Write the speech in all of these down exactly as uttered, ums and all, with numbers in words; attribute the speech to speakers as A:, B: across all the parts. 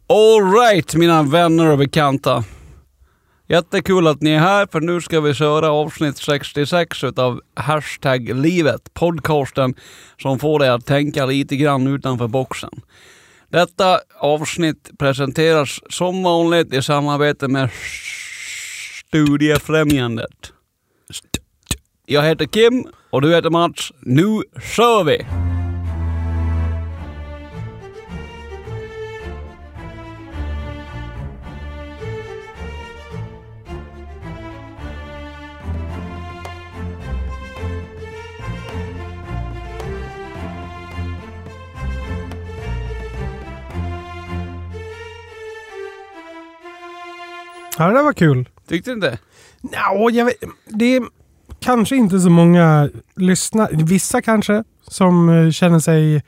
A: All right, mina vänner och bekanta. Jättekul att ni är här, för nu ska vi köra avsnitt sextiosex utav Hashtag livet, podcasten som får dig att tänka lite grann utanför boxen. Detta avsnitt presenteras som vanligt i samarbete med Studiefrämjandet. Jag heter Kim och du heter Mats. Nu kör vi!
B: Ja, det var kul.
A: Tyckte du inte?
B: Ja, jag vet, det är kanske inte så många lyssnare, vissa kanske, som känner sig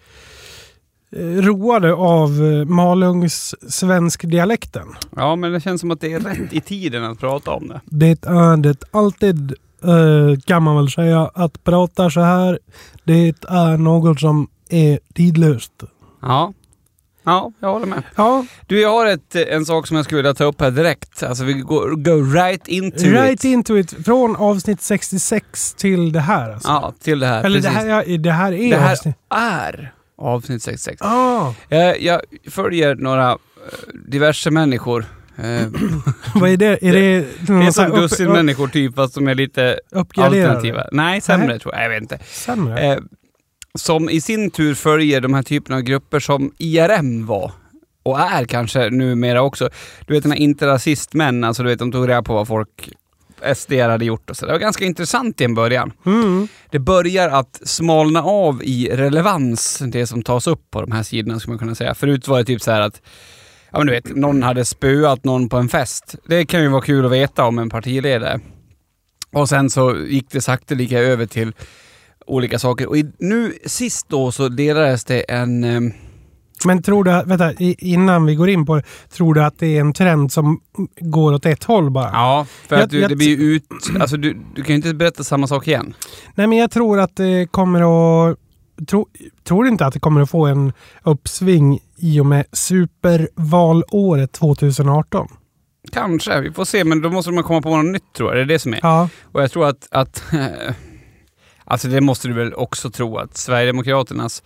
B: roade av Malungs svensk dialekten.
A: Ja, men det känns som att det är rätt i tiden att prata om det.
B: Det är det alltid, äh, kan man väl säga, att prata så här, det är något som är tidlöst.
A: Ja. Ja, jag håller med.
B: Ja.
A: Du, jag har ett, en sak som jag skulle vilja ta upp här direkt. Alltså vi går go right into
B: right
A: it.
B: Right into it. Från avsnitt sextiosex till det här. Alltså.
A: Ja, till det här.
B: Eller
A: precis.
B: det här, det här är
A: det här
B: avsnitt.
A: är avsnitt sextiosex.
B: Ah.
A: Jag, jag följer några diverse människor.
B: Vad är det? Är det,
A: det är som dussin upp, människor typ, fast som är lite alternativa. Nej, sämre Nej. tror jag. Jag vet inte.
B: Sämre?
A: Eh, som i sin tur följer de här typerna av grupper som I R M var och är kanske numera också. Du vet, den här interrasistmän, alltså du vet, de tog reda på vad folk S D hade gjort och så. Det var ganska intressant i en början.
B: Mm.
A: Det börjar att smalna av i relevans, det som tas upp på de här sidorna, skulle man kunna säga. Förut var det typ så här att, ja men du vet, någon hade spöat någon på en fest. Det kan ju vara kul att veta om en partiledare. Och sen så gick det sakta lika över till olika saker. Och i, nu sist då så delades det en... Eh...
B: Men tror du, vänta, innan vi går in på det, tror du att det är en trend som går åt ett håll bara?
A: Ja, för
B: jag,
A: att du,
B: jag,
A: det blir ju ut... Alltså du, du kan ju inte berätta samma sak igen.
B: Nej, men jag tror att det kommer att... Tro, tror du inte att det kommer att få en uppsving i och med supervalåret tjugoarton?
A: Kanske, vi får se. Men då måste man komma på något nytt, tror jag. Det är det som är.
B: Ja.
A: Och jag tror att... att alltså det måste du väl också tro att Sverigedemokraternas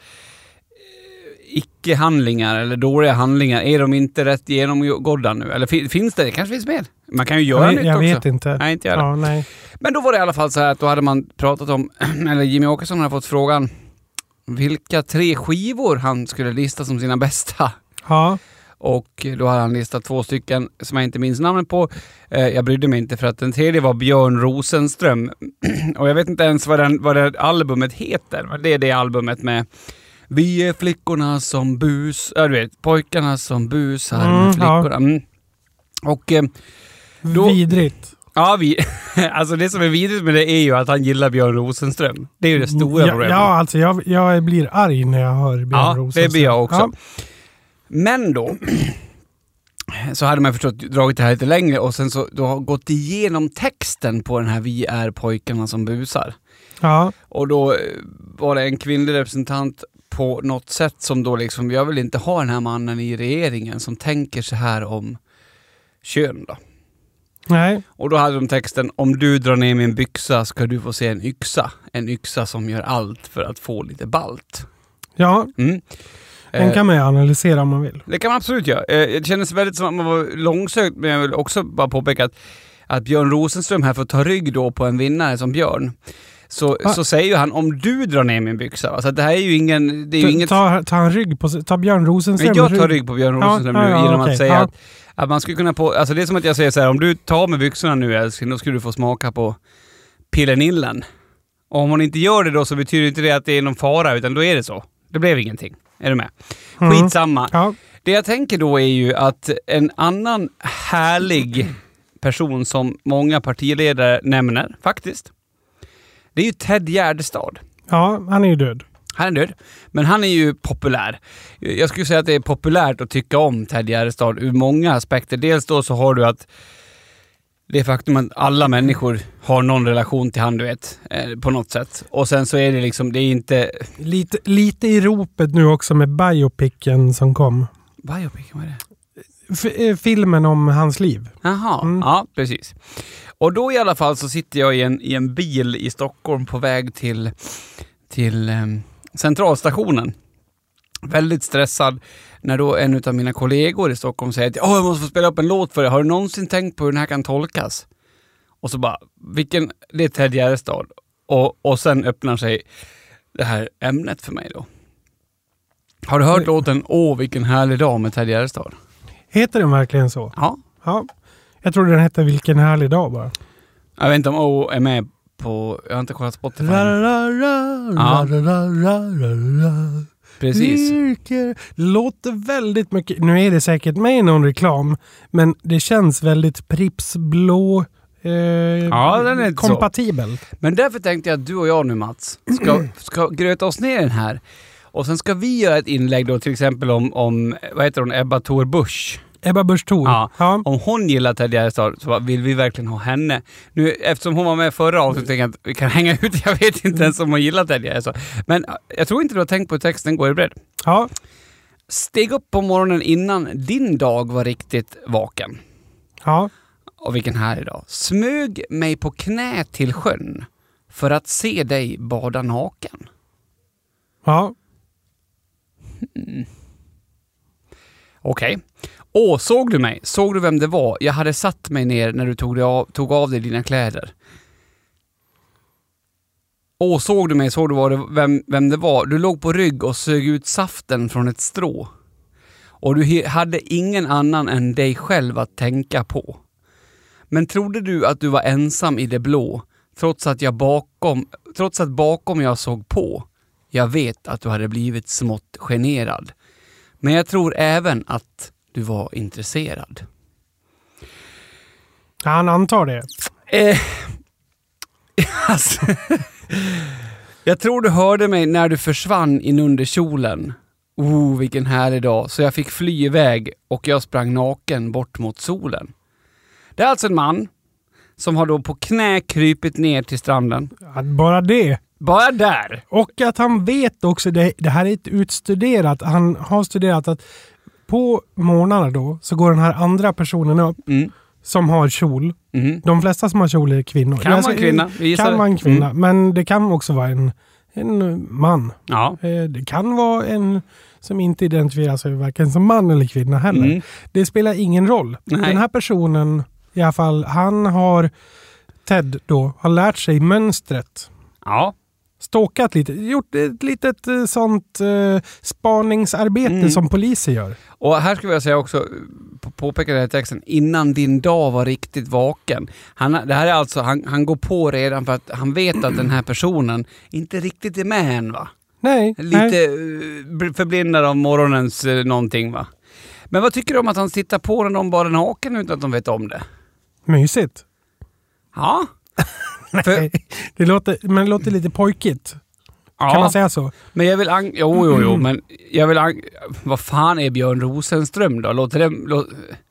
A: eh, icke-handlingar eller dåliga handlingar, är de inte rätt genomgådda nu? Eller fin- finns det? Det kanske finns mer. Man kan ju göra
B: jag,
A: nytt
B: jag
A: också.
B: Jag vet inte.
A: Nej, inte göra.
B: Ja, nej.
A: Men då var det i alla fall så här att då hade man pratat om, eller Jimmy Åkesson hade fått frågan vilka tre skivor han skulle lista som sina bästa.
B: Ja.
A: Och då hade han listat två stycken som jag inte minns namnet på. Eh, jag brydde mig inte för att den tredje var Björn Rosenström. Och jag vet inte ens vad, den, vad det albumet heter. Det är det albumet med vi är flickorna som bus... Ja, du vet, pojkarna som busar
B: mm,
A: med flickorna. Mm. Och eh, då...
B: Vidrigt.
A: Ja, vi, alltså det som är vidrigt med det är ju att han gillar Björn Rosenström. Det är ju det stora
B: ja,
A: problemet.
B: Ja, alltså jag, jag blir arg när jag hör Björn
A: ja,
B: Rosenström.
A: Ja, det blir jag också.
B: Ja.
A: Men då så hade man förstått dragit det här lite längre och sen så då har gått igenom texten på den här vi är pojkarna som busar.
B: Ja.
A: Och då var det en kvinnlig representant på något sätt som då liksom, jag vill inte ha den här mannen i regeringen som tänker så här om kön då.
B: Nej.
A: Och då hade de texten, om du drar ner min byxa ska du få se en yxa. En yxa som gör allt för att få lite balt.
B: Ja.
A: Mm.
B: Den kan man ju analysera om man vill.
A: Det kan man absolut göra. Det kändes väldigt som att man var långsökt, men jag vill också bara påpeka att, att Björn Rosenström här får ta rygg då på en vinnare som Björn. Så, så säger ju han, om du drar ner min byxa. Alltså det här är ju ingen... Det är ju inget...
B: ta, ta han rygg på... Ta Björn Rosenström.
A: Men jag tar rygg på Björn Rosenström
B: ja,
A: nu
B: ja,
A: genom
B: okay.
A: att säga
B: ja.
A: att, att man skulle kunna på... Alltså det är som att jag säger så här, om du tar med byxorna nu älskling, då skulle du få smaka på pillenillen. Och om hon inte gör det då så betyder inte det att det är någon fara, utan då är det så. Det blev ingenting. Är du med?
B: Mm.
A: Skitsamma.
B: Ja.
A: Det jag tänker då är ju att en annan härlig person som många partiledare nämner, faktiskt, det är ju Ted Gärdestad.
B: Ja, han är ju död.
A: Han är död, men han är ju populär. Jag skulle säga att det är populärt att tycka om Ted Gärdestad ur många aspekter. Dels då så har du att det faktum att alla människor har någon relation till han, du vet, eh, på något sätt. Och sen så är det liksom, det är inte...
B: Lite, lite i ropet nu också med biopicen som kom.
A: Biopicen, vad är det?
B: F- filmen om hans liv.
A: Jaha, mm. ja precis. Och då i alla fall så sitter jag i en, i en bil i Stockholm på väg till, till eh, centralstationen. Väldigt stressad när då en av mina kollegor i Stockholm säger att jag måste få spela upp en låt för dig. Har du någonsin tänkt på hur den här kan tolkas? Och så bara, vilken, det är Ted Gärdestad. Och, och sen öppnar sig det här ämnet för mig då. Har du hört mm. låten Åh, vilken härlig dag med Ted Gärdestad? Heter
B: den verkligen så?
A: Ja.
B: Ja. Jag tror den heter Vilken härlig dag bara.
A: Jag vet inte om Åh är med på, jag har inte kollat Spotify.
B: Ra, ra, ra, ja. ra, ra, ra, ra, ra.
A: Precis.
B: Det låter väldigt mycket, nu är det säkert med i någon reklam, men det känns väldigt Pripps blå eh,
A: ja, den är
B: kompatibel.
A: Så. Men därför tänkte jag att du och jag nu, Mats, ska, ska gröta oss ner den här. Och sen ska vi göra ett inlägg då till exempel om, om vad heter hon, Ebba Thor Busch.
B: Ebba Busch Thor.
A: Ja. Ja. Om hon gillar Ted Gärdestad så vill vi verkligen ha henne. Nu, eftersom hon var med förra avsnittet tänker jag att vi kan hänga ut. Jag vet inte ens om hon gillar Ted Gärdestad. Men jag tror inte du har tänkt på texten. Går det bredd?
B: Ja.
A: Steg upp på morgonen innan din dag var riktigt vaken.
B: Ja.
A: Och vilken här idag. Smög mig på knä till sjön för att se dig bada naken.
B: Ja.
A: Hmm. Okej. Okay. Åh, såg du mig? Såg du vem det var? Jag hade satt mig ner när du tog, av, tog av dig dina kläder. Åh, såg du mig? Såg du vad det, vem, vem det var? Du låg på rygg och sög ut saften från ett strå. Och du hade ingen annan än dig själv att tänka på. Men trodde du att du var ensam i det blå, trots att jag bakom, trots att bakom jag såg på? Jag vet att du hade blivit smått generad. Men jag tror även att du var intresserad.
B: Ja, han antar det.
A: Eh, alltså, jag tror du hörde mig när du försvann in under kjolen. Oh, vilken härlig dag. Så jag fick fly iväg och jag sprang naken bort mot solen. Det är alltså en man som har då på knä krypit ner till stranden.
B: Ja, bara det.
A: Bara där.
B: Och att han vet också, det, det här är ett utstuderat, han har studerat att på morgnarna då så går den här andra personen upp mm. som har kjol. Mm. De flesta som har kjol är kvinnor.
A: Kan vara en kvinna.
B: Vi kan vara en kvinna, mm. men det kan också vara en, en man.
A: Ja.
B: Det kan vara en som inte identifierar sig varken som man eller kvinna heller. Mm. Det spelar ingen roll. Nej. Den här personen, i alla fall, han har, Ted då, har lärt sig mönstret.
A: Ja.
B: Ståkat lite, gjort ett litet eh, sånt eh, spaningsarbete mm. som poliser gör.
A: Och här skulle jag säga också, på, påpeka den här texten, innan din dag var riktigt vaken. Han, det här är alltså, han, han går på redan för att han vet att den här personen inte riktigt är med än, va?
B: Nej.
A: Lite
B: nej.
A: förblindad av morgonens eh, någonting, va? Men vad tycker du om att han tittar på när de bara naken utan att de vet om det?
B: Mysigt.
A: Ja.
B: Nej, för, det låter, men det låter lite pojkigt. Ja, kan man säga så?
A: Men jag vill ang- jo, jo, jo, mm. men jag vill ang- vad fan är Björn Rosenström då? Låter det... Lå-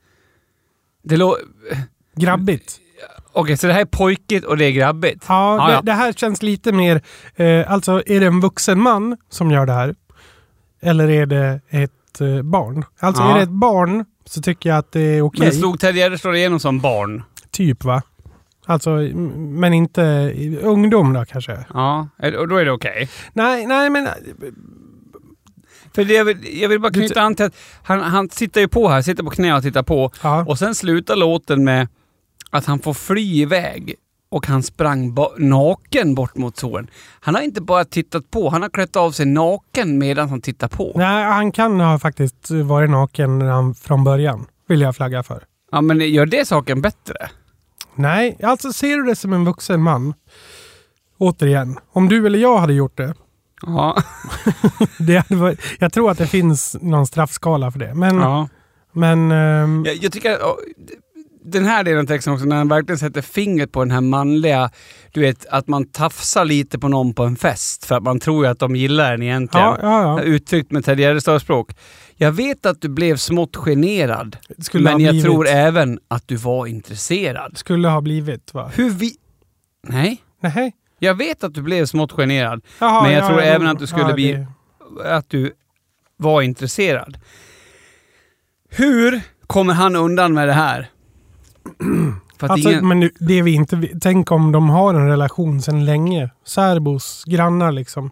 A: det låter...
B: Grabbigt.
A: Okej, okay, så det här är pojkigt och det är grabbigt?
B: Ja, ah, det, ja. det här känns lite mer... Eh, alltså, är det en vuxen man som gör det här? Eller är det ett eh, barn? Alltså, ja. Är det ett barn så tycker jag att det är okej. Okay.
A: Men slog Ted Gärdestad igenom som barn?
B: Typ, va? Alltså, men inte ungdom då kanske.
A: Ja, och då är det okej. Okay.
B: Nej, nej men...
A: För det jag, vill, jag vill bara knyta an till att han, han sitter ju på här, sitter på knä och tittar på. Ja. Och sen slutar låten med att han får fly iväg och han sprang ba- naken bort mot solen. Han har inte bara tittat på, han har klätt av sig naken medan han tittar på.
B: Nej, han kan ha faktiskt varit naken från början, vill jag flagga för.
A: Ja, men gör det saken bättre?
B: Nej, alltså ser du det som en vuxen man? Återigen, om du eller jag hade gjort det.
A: Ja.
B: det hade varit, jag tror att det finns någon straffskala för det. Men,
A: ja.
B: men ähm,
A: jag, jag tycker att den här delen av texten också, när han verkligen sätter fingret på den här manliga, du vet, att man tafsar lite på någon på en fest för att man tror att de gillar den egentligen.
B: Ja, ja, ja.
A: Uttryckt med Ted Gärdestads språk. Jag vet att du blev smått generad,
B: skulle
A: men jag tror även att du var intresserad.
B: Skulle ha blivit, va?
A: Hur vi... Nej.
B: Nej.
A: Jag vet att du blev smått generad,
B: Jaha,
A: men jag
B: ja,
A: tror
B: ja,
A: även att du skulle
B: ja,
A: bli...
B: det...
A: Att du var intresserad. Hur Kommer han undan med det här? För att
B: alltså,
A: ingen...
B: men det vi inte... Tänk om de har en relation sedan länge. Särbos, grannar liksom.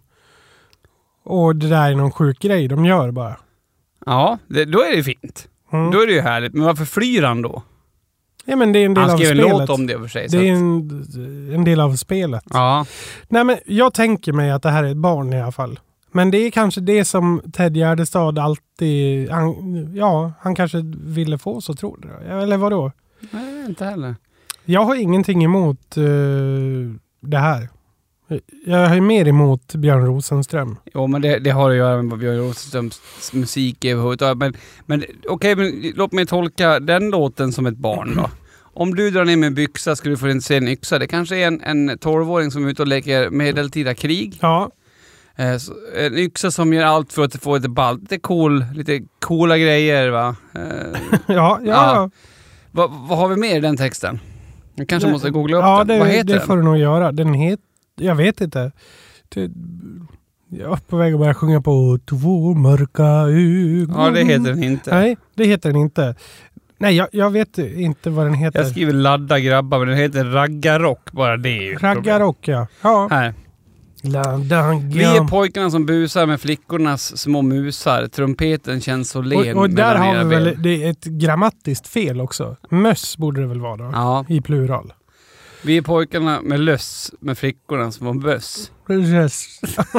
B: Och det där är någon sjuk grej de gör bara.
A: Ja, det, då är det fint.
B: Mm.
A: Då är det ju härligt. Men varför flyr han då?
B: Ja, men det är en del
A: han
B: av
A: skrev
B: spelet.
A: en låt om det för sig.
B: Det är
A: att...
B: en, en del av spelet.
A: Ja.
B: Nej, men jag tänker mig att det här är ett barn i alla fall. Men det är kanske det som Ted Gärdestad alltid... Han, ja, han kanske ville få så tror det. Eller vadå?
A: Nej, inte heller.
B: Jag har ingenting emot uh, det här. Jag har mer emot Björn Rosenström.
A: Jo, men det, det har att göra med Björn Rosenströms musik överhuvudtaget. Men, men okej, okay, men låt mig tolka den låten som ett barn då. Om du drar ner med en byxa ska du få se en yxa. Det kanske är en, en tolvåring som är ute och leker medeltida krig.
B: Ja.
A: Eh, så, en yxa som gör allt för att få ett ball. Lite cool, lite coola grejer va? Eh,
B: ja, ja. ja.
A: Vad va har vi mer i den texten? Jag kanske
B: det,
A: måste googla upp
B: ja,
A: den.
B: Det,
A: Vad heter
B: det
A: den?
B: Det får du nog göra. Den heter... Jag vet inte. Det, jag är på väg att börja sjunga på två mörka ögon.
A: Ja, det heter den inte.
B: Nej, det heter den inte. Nej, jag, jag vet inte vad den heter.
A: Jag skriver ladda grabbar, men den heter Raggarrock. Bara det är ju
B: Raggarrock, ja. ja.
A: Här.
B: Ladda,
A: Vi är pojkarna som busar med flickornas små musar. Trumpeten känns så len.
B: Och, och där har vi väl
A: ben.
B: det är ett grammatiskt fel också. Möss borde det väl vara då.
A: Ja.
B: I plural.
A: Vi är pojkarna med löss med flickorna som har böss.
B: Yes.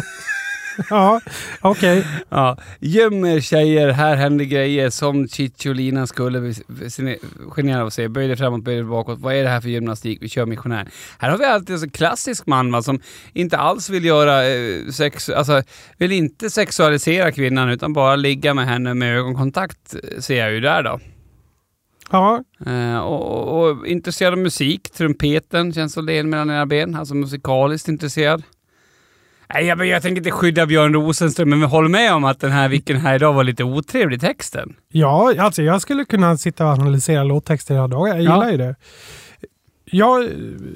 B: ja, okej. Okay.
A: Ja. Gömmer tjejer, här händer grejer som Cicciolina skulle genera av sig. Böjde framåt, böjde bakåt. Vad är det här för gymnastik? Vi kör missionär. Här har vi alltid en klassisk man va, som inte alls vill göra eh, sex, alltså vill inte sexualisera kvinnan utan bara ligga med henne med ögonkontakt ser jag ju där då.
B: Ja.
A: Uh, och, och, och intresserad av musik. Trumpeten känns så len mellan era ben. Alltså musikaliskt intresserad. Nej, jag, jag tänker inte skydda Björn Rosenström, men vi håller med om att den här vilken här idag var lite otrevlig texten.
B: Ja, alltså jag skulle kunna sitta och analysera låttexter idag. Jag gillar ja. ju det. Jag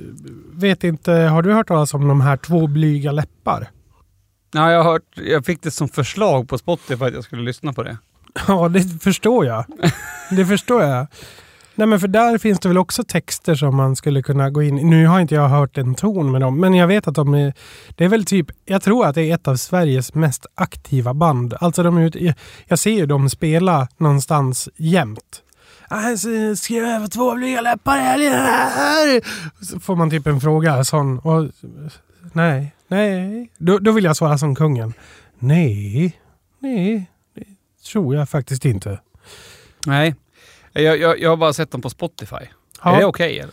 B: vet inte, har du hört talas om de här två blyga läppar?
A: Ja, jag har hört, jag fick det som förslag på Spotify för att jag skulle lyssna på det.
B: Ja, det förstår jag. Det förstår jag. Nej, men för där finns det väl också texter som man skulle kunna gå in i. Nu har inte jag hört en ton med dem, men jag vet att de är... Det är väl typ... Jag tror att det är ett av Sveriges mest aktiva band. Alltså de är ute... Jag ser ju dem spela någonstans jämt. Jag skrev två blyga läppar här. Så får man typ en fråga sån. Och, nej, nej. Då, då vill jag svara som kungen. Nej, nej. Det tror jag faktiskt inte.
A: Nej. Jag, jag, jag har bara sett dem på Spotify. Ja. Är det okej okay, eller?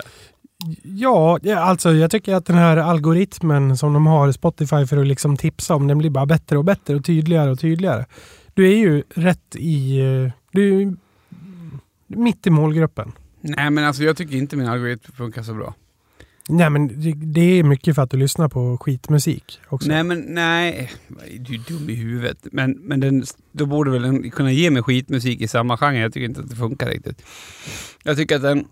B: Ja, alltså jag tycker att den här algoritmen som de har i Spotify för att liksom tipsa om, den blir bara bättre och bättre och tydligare och tydligare. Du är ju rätt i... Du är mitt i målgruppen.
A: Nej, men alltså jag tycker inte min algoritm funkar så bra.
B: Nej, men det, det är mycket för att du lyssnar på skitmusik också.
A: Nej, men nej. Du är dum i huvudet. Men, men den, då borde väl den kunna ge mig skitmusik i samma genre. Jag tycker inte att det funkar riktigt. Jag tycker att den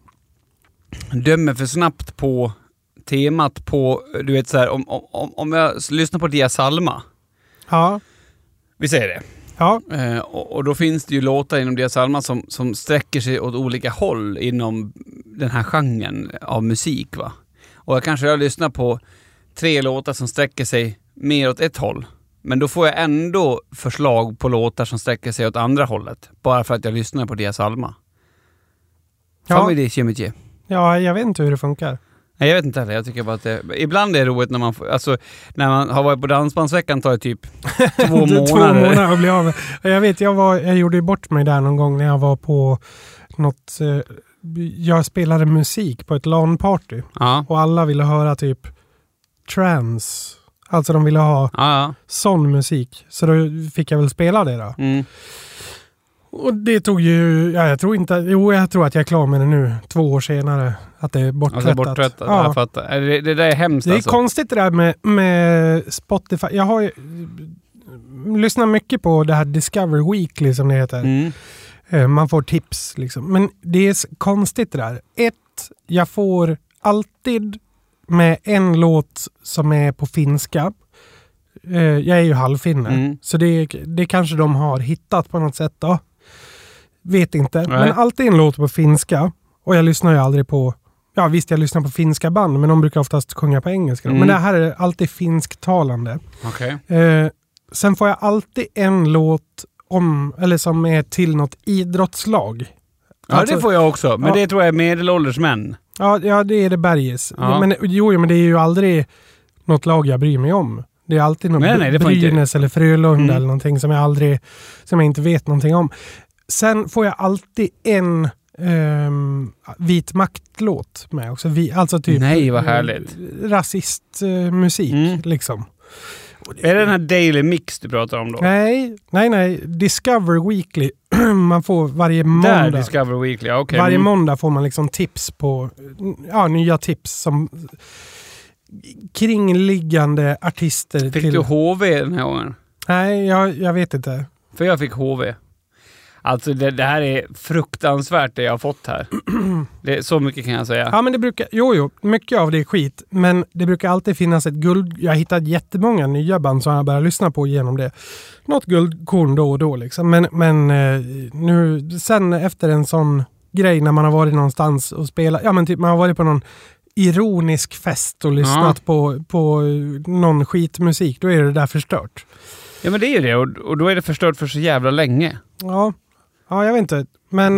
A: dömer för snabbt på temat på, du vet så här, om, om, om jag lyssnar på Dia Salma.
B: Ja.
A: Vi säger det.
B: Ja.
A: Eh, och, och då finns det ju låtar inom Dia Salma som, som sträcker sig åt olika håll inom den här genren av musik va. Och jag kanske har lyssnat på tre låtar som sträcker sig mer åt ett håll. Men då får jag ändå förslag på låtar som sträcker sig åt andra hållet. Bara för att jag lyssnar på Dia Salma.
B: Ja.
A: Fan, det är mycket.
B: Ja, jag vet inte hur det funkar.
A: Nej, jag vet inte heller. Jag tycker bara att det... Ibland är det roligt när man får... Alltså, när man har varit på dansbandsveckan tar det typ två månader.
B: två månader att bli av med. Jag vet, jag, var, jag gjorde bort mig där någon gång när jag var på något... Eh, jag spelade musik på ett LAN-party.
A: Ja.
B: Och alla ville höra typ trance. Alltså de ville ha
A: ja, ja.
B: sån musik. Så då fick jag väl spela det då.
A: Mm.
B: Och det tog ju... Ja, jag tror inte... Jo, jag tror att jag är klar med det nu. Två år senare. Att det är borttvättat.
A: Alltså borttvättat.
B: Ja.
A: Jag fattar. Det, det där är hemskt.
B: Det är
A: alltså.
B: konstigt det där med, med Spotify. Jag har ju lyssnat mycket på det här Discover Weekly som det heter.
A: Mm.
B: Man får tips liksom. Men det är konstigt det där. Ett, jag får alltid med en låt som är på finska. Jag är ju halvfinne. Mm. Så det, det kanske de har hittat på något sätt då. vet inte.
A: Nej.
B: Men alltid en låt på finska. Och jag lyssnar ju aldrig på... Ja visst, jag lyssnar på finska band, men de brukar oftast sjunga på engelska. Mm. Men det här är alltid finsktalande.
A: Okay.
B: Eh, sen får jag alltid en låt om, eller som är till något idrottslag.
A: Ja, alltså, det får jag också. Men ja, det tror jag är medelålders män.
B: Ja, ja det är det Bergis.
A: Ja.
B: Men, jo, men det är ju aldrig något lag jag bryr mig om. Det är alltid något nej, nej, Brynäs inte. Eller Frölunda mm. eller någonting som jag aldrig, som jag inte vet någonting om. Sen får jag alltid en um, vit maktlåt med också. Vi, alltså typ
A: nej, vad härligt.
B: Rasistmusik uh, mm. liksom.
A: Är det den här Daily Mix du pratar om då?
B: Nej, nej, nej. Discover Weekly. Man får varje måndag.
A: Där, Discover Weekly, okej. Okay.
B: Varje måndag får man liksom tips på, ja, nya tips som kringliggande artister.
A: Fick
B: till...
A: du H V den här gången?
B: Nej, jag, jag vet inte.
A: För jag fick H V. Alltså det, det här är fruktansvärt det jag har fått här. Det, så mycket kan jag säga.
B: Ja, men det brukar, jo, jo, mycket av det är skit. Men det brukar alltid finnas ett guld. Jag har hittat jättemånga nya band som jag börjar lyssna på genom det. Något guldkorn då och då liksom. Men, men nu, sen efter en sån grej när man har varit någonstans och spelat. Ja, men typ man har varit på någon ironisk fest och lyssnat ja. på, på någon skitmusik. Då är det där förstört.
A: Ja, men det är ju det. Och, och då är det förstört för så jävla länge.
B: Ja. Ja, jag vet inte. Men...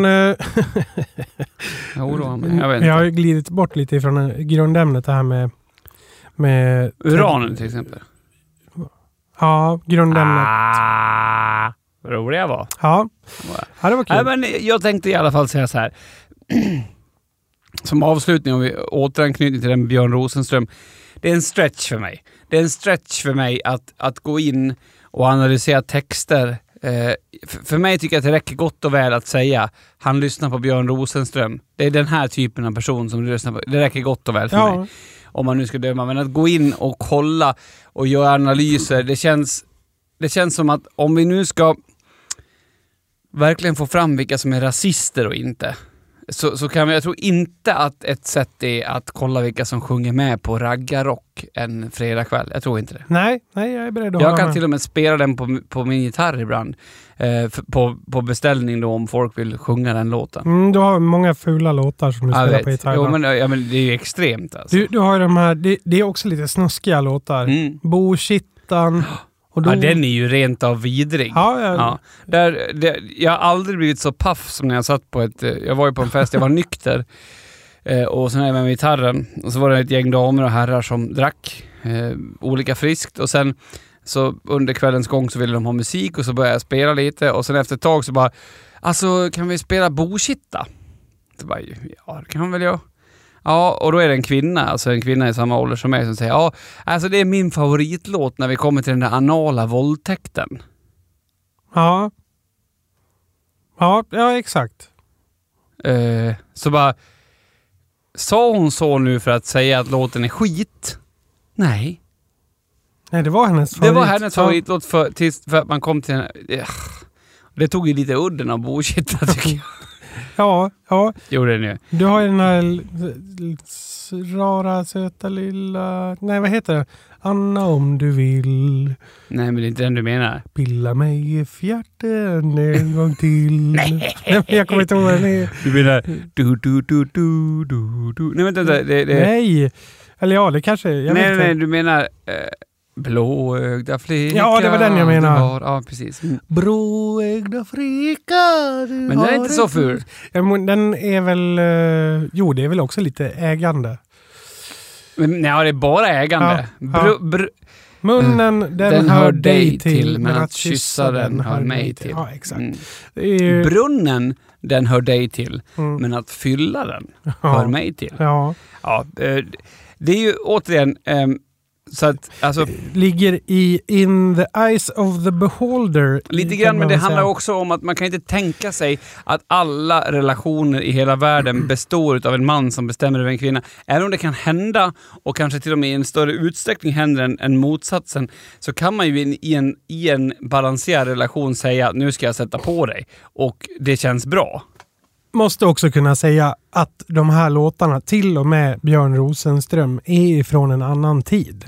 A: jo då, men jag vet inte.
B: Jag har glidit bort lite från grundämnet här med... med
A: uranen till exempel.
B: Ja, grundämnet.
A: Ah, vad rolig jag var.
B: Ja, ja det var kul.
A: Nej, men jag tänkte i alla fall säga så här. Som avslutning, om vi återanknyter till den Björn Rosenström. Det är en stretch för mig. Det är en stretch för mig att, att gå in och analysera texter. Eh, för, för mig tycker jag att det räcker gott och väl att säga han lyssnar på Björn Rosenström. Det är den här typen av person som du lyssnar på. Det räcker gott och väl för ja. mig. Om man nu ska döma. Men att gå in och kolla och göra analyser, det känns, det känns som att om vi nu ska verkligen få fram vilka som är rasister och inte. Så, så kan vi, jag tror inte att ett sätt är att kolla vilka som sjunger med på raggarrock en fredagkväll. Jag tror inte det.
B: Nej, nej jag är beredd att
A: Jag kan
B: med.
A: till och med spela den på, på min gitarr ibland. Eh, för, på, på beställning då om folk vill sjunga den låten.
B: Mm, du har många fula låtar som du
A: jag
B: spelar
A: vet.
B: på gitarr.
A: Jo, men, ja, men det är ju extremt alltså.
B: Du, du har de här, det, det är också lite snuskiga låtar. Mm. Boskittan. Och då...
A: Ja, den är ju rent av vidrig.
B: Ja, ja.
A: Ja. Där, det, jag har aldrig blivit så paff som när jag satt på ett... Jag var ju på en fest, jag var nykter. Eh, och sen är jag med gitarren. Och så var det ett gäng damer och herrar som drack. Eh, olika friskt. Och sen så under kvällens gång så ville de ha musik. Och så började jag spela lite. Och sen efter ett tag så bara... Alltså, kan vi spela Boskitta? Så bara, ja, det kan väl jag. Ja, och då är det en kvinna, alltså en kvinna i samma ålder som mig som säger ja, alltså det är min favoritlåt när vi kommer till den där anala våldtäkten.
B: Ja. Ja, ja exakt.
A: Eh, så bara, sa hon så nu för att säga att låten är skit? Nej.
B: Nej, det var hennes favorit.
A: Det var hennes favoritlåt för, tills, för att man kom till den. Det tog ju lite udden av Boskitta tycker jag.
B: Ja, ja.
A: Gjorde det nu.
B: Du har ju den här rara, söta lilla... Nej, vad heter det? Anna om du vill.
A: Nej, men det är inte den du menar.
B: Pilla mig i fjärten en gång till. Nej. Jag kommer inte ihåg vad den är.
A: Du menar... Du, du, du, du, du, du. Nej, vänta, det, det...
B: Nej. Eller ja, det kanske... Jag
A: nej,
B: vet
A: nej,
B: inte.
A: du menar... Eh, blåögda flicka.
B: Ja, det var den jag menar.
A: Har, ja, precis. Mm.
B: Blåögda flicka.
A: Men den är inte så ful.
B: Ja, den är väl... Uh, jo, det är väl också lite ägande.
A: Men nej, det är bara ägande.
B: Ja,
A: br,
B: ja.
A: Br,
B: Munnen, den,
A: den
B: hör
A: hör
B: dig till,
A: till, men att kyssa den hör mig till.
B: Ja, exakt.
A: Mm.
B: Är...
A: Brunnen, den hör dig till, mm. men att fylla den
B: ja.
A: hör mig till.
B: Ja.
A: Ja, det är ju återigen... Um, så att, alltså,
B: ligger i in the eyes of the beholder.
A: Lite grann, men det handlar också om att man kan inte tänka sig att alla relationer i hela världen består av en man som bestämmer över en kvinna. Även om det kan hända, och kanske till och med i en större utsträckning händer än, än motsatsen, så kan man ju i en, i en balanserad relation säga att nu ska jag sätta på dig. Och det känns bra.
B: Måste också kunna säga att de här låtarna, till och med Björn Rosenström, är från en annan tid.
A: Ja.